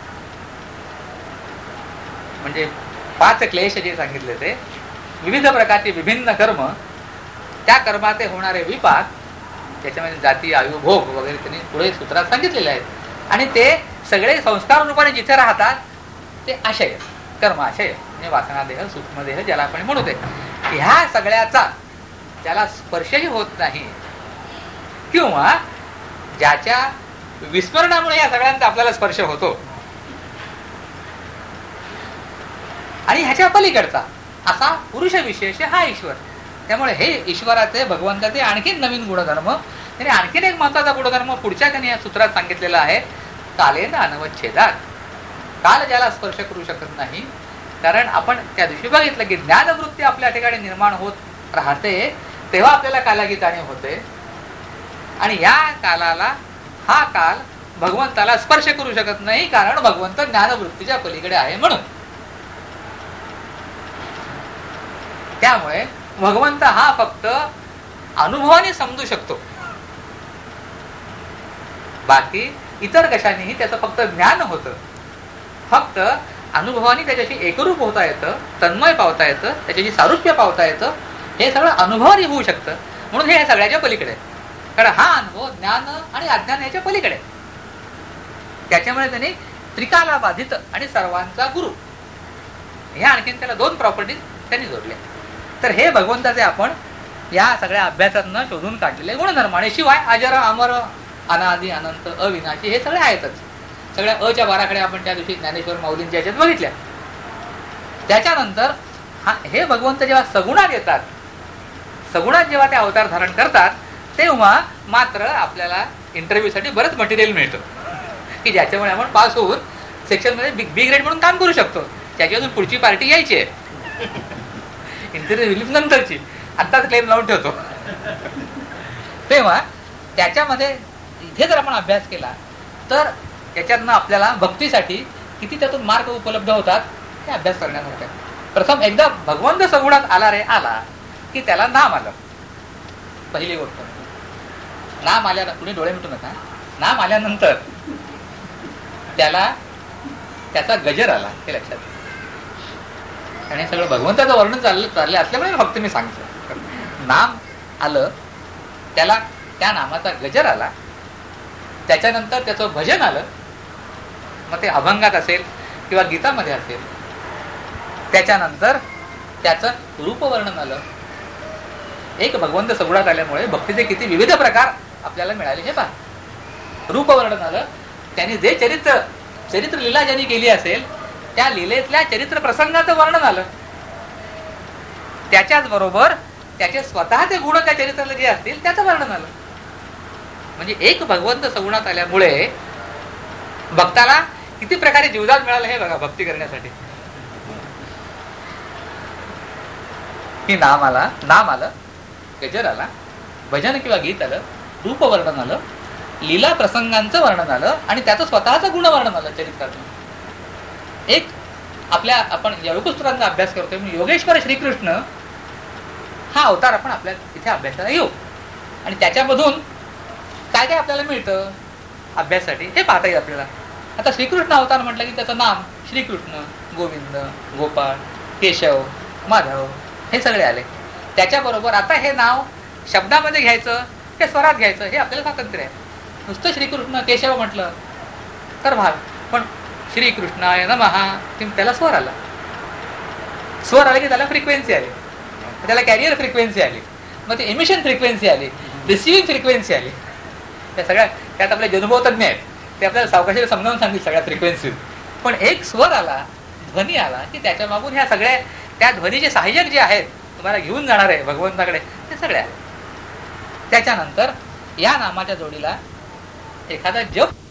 म्हणजे पाच क्लेश जे सांगितले ते विविध प्रकारचे विभिन्न कर्म, त्या कर्माचे होणारे विपाक, त्याच्यामध्ये जाती आयु भोग वगैरे त्यांनी पुढे सूत्रात सांगितलेले आहेत. आणि ते सगळे संस्कार रूपाने जिथे राहतात ते आशय, कर्माशय म्हणजे वासनादेह सूक्ष्मदेह ज्याला आपण म्हणू ते, ह्या सगळ्याचा ज्याला स्पर्शही होत नाही किंवा ज्याच्या विस्मरणामुळे या सगळ्यांचा आपल्याला स्पर्श होतो आणि ह्याच्या पलीकडचा असा पुरुष विशेष हा ईश्वर. त्यामुळे हे ईश्वराचे भगवंताचे आणखीन नवीन गुणधर्म. त्याने आणखीन एक महत्वाचा गुणधर्म पुढच्या त्यांनी या सूत्रात सांगितलेला आहे. कालेन अनवच्छेदात. काल ज्याला स्पर्श करू शकत नाही, कारण आपण त्या दिवशी बघितलं की ज्ञानवृत्ती आपल्या ठिकाणी निर्माण होत राहते तेव्हा आपल्याला कालाची जाणीव होते. आणि या कालाला हा काल भगवंताला स्पर्श करू शकत नाही, कारण भगवंत ज्ञानवृत्तीच्या पलीकडे आहे म्हणून. त्यामुळे भगवंत हा फक्त अनुभवाने समजू शकतो, बाकी इतर कशानेही त्याचं फक्त ज्ञान होतं. फक्त अनुभवाने त्याच्याशी एकरूप होता येतं, तन्मय पावता येतं, त्याच्याशी सारूप्य पावता येतं. हे सगळं अनुभवाने होऊ शकतं. म्हणून हे सगळ्याच्या पलीकडे, कारण हा अनुभव ज्ञान आणि अज्ञान याच्या पलीकडे. त्याच्यामुळे त्यांनी त्रिकाला बाधित आणि सर्वांचा गुरु हे आणखीन त्याला दोन प्रॉपर्टीज त्यांनी जोडल्या. तर हे भगवंताचे आपण या सगळ्या अभ्यासातनं शोधून काढलेले गुणधर्म. आणि शिवाय अजर अमर अनादि अनंत अविनाशी हे सगळे आहेतच. सगळ्या अच्या बाराकडे आपण त्या दिवशी ज्ञानेश्वर माऊलींच्या याच्यात बघितल्या. त्याच्यानंतर हा हे भगवंत जेव्हा सगुणात येतात, सगुणात जेव्हा ते अवतार धारण करतात, तेव्हा मात्र आपल्याला इंटरव्ह्यूसाठी बरंच मटेरियल मिळतं की ज्याच्यामुळे आपण पास होऊन सेक्शनमध्ये बी ग्रेड म्हणून काम करू शकतो. त्याची अजून पुढची पार्टी यायची आहे, इंटरव्ह्यू रिलीफ नंतरची. आत्ताच क्लेम लावून ठेवतो. तेव्हा त्याच्यामध्ये इथे जर आपण अभ्यास केला तर त्याच्यातनं आपल्याला भक्तीसाठी किती त्यातून मार्ग उपलब्ध होतात हे अभ्यास करण्यासारखं. प्रथम एकदा भगवंत सगुणात आला रे आला की त्याला नाम आलं. पहिली गोष्ट, नाम आल्या, कुणी डोळे मिटू नका, नाम आल्यानंतर त्याला त्याचा गजर आला हे लक्षात. आणि सगळं भगवंताचं वर्णन चाललं चालले असल्यामुळे फक्त मी सांगतो. नाम आलं, त्याला त्या नामाचा गजर आला, त्याच्यानंतर त्याचं भजन आलं, मग ते अभंगात असेल किंवा गीतामध्ये असेल. त्याच्यानंतर त्याचं रूपवर्णन आलं. एक भगवंत सगुणात आल्यामुळे भक्तीचे किती विविध प्रकार आपल्याला मिळाले हे पहा. रूपवर्णन आलं, त्यांनी जे चरित्र चरित्र लीला ज्यांनी केली असेल त्या लीलेतल्या चरित्र प्रसंगाचं वर्णन आलं. त्याच्याच बरोबर त्याचे स्वतःचे गुण त्या चरित्राला जे असतील त्याचं वर्णन आलं. म्हणजे एक भगवंत सगुणात आल्यामुळे भक्ताला किती प्रकारे जीवदान मिळालं हे बघा. भक्ती करण्यासाठी ही नाम आला, नाम आलं, गजर आला, भजन किंवा गीत आलं, रूपवर्णन आलं, लीला प्रसंगांचं वर्णन आलं आणि त्याचं स्वतःचं गुणवर्णन आलं चरित्रातून. एक आपल्या आपण योगपुस्तकांचा अभ्यास करतोय म्हणजे योगेश्वर श्रीकृष्ण हा अवतार आपण आपल्या इथे अभ्यासाला येऊ आणि त्याच्यामधून काय काय आपल्याला मिळतं अभ्यासासाठी हे पाहता येईल आपल्याला. आता श्रीकृष्ण अवतार म्हटलं की त्याचं नाम श्रीकृष्ण, गोविंद, गोपाळ, केशव, माधव हे सगळे आले. त्याच्याबरोबर आता हे नाव शब्दामध्ये घ्यायचं हे स्वरात घ्यायचं हे आपल्याला स्वातंत्र्य आहे. नुसतं श्रीकृष्ण केशव म्हटलं तर भाग, पण श्रीकृष्णाय नमः त्याला स्वर आला. स्वर आला की त्याला फ्रिक्वेन्सी आली, त्याला कॅरियर फ्रिक्वेन्सी आली, मग ते एमिशन फ्रिक्वेन्सी आली, रिसिव्हिंग फ्रिक्वेन्सी आली. त्या सगळ्या त्यात आपले अनुभव तज्ञ आहेत, ते आपल्याला सावकाशाला समजावून सांगितलं सगळ्या फ्रिक्वेन्सी. पण एक स्वर आला, ध्वनी आला की त्याच्या मागून ह्या सगळ्या त्या ध्वनीचे सहाय्यक जे आहेत तुम्हाला घेऊन जाणार आहे भगवंताकडे ते सगळे आहेत. त्याच्यानंतर या नामाच्या जोडीला एखादा जप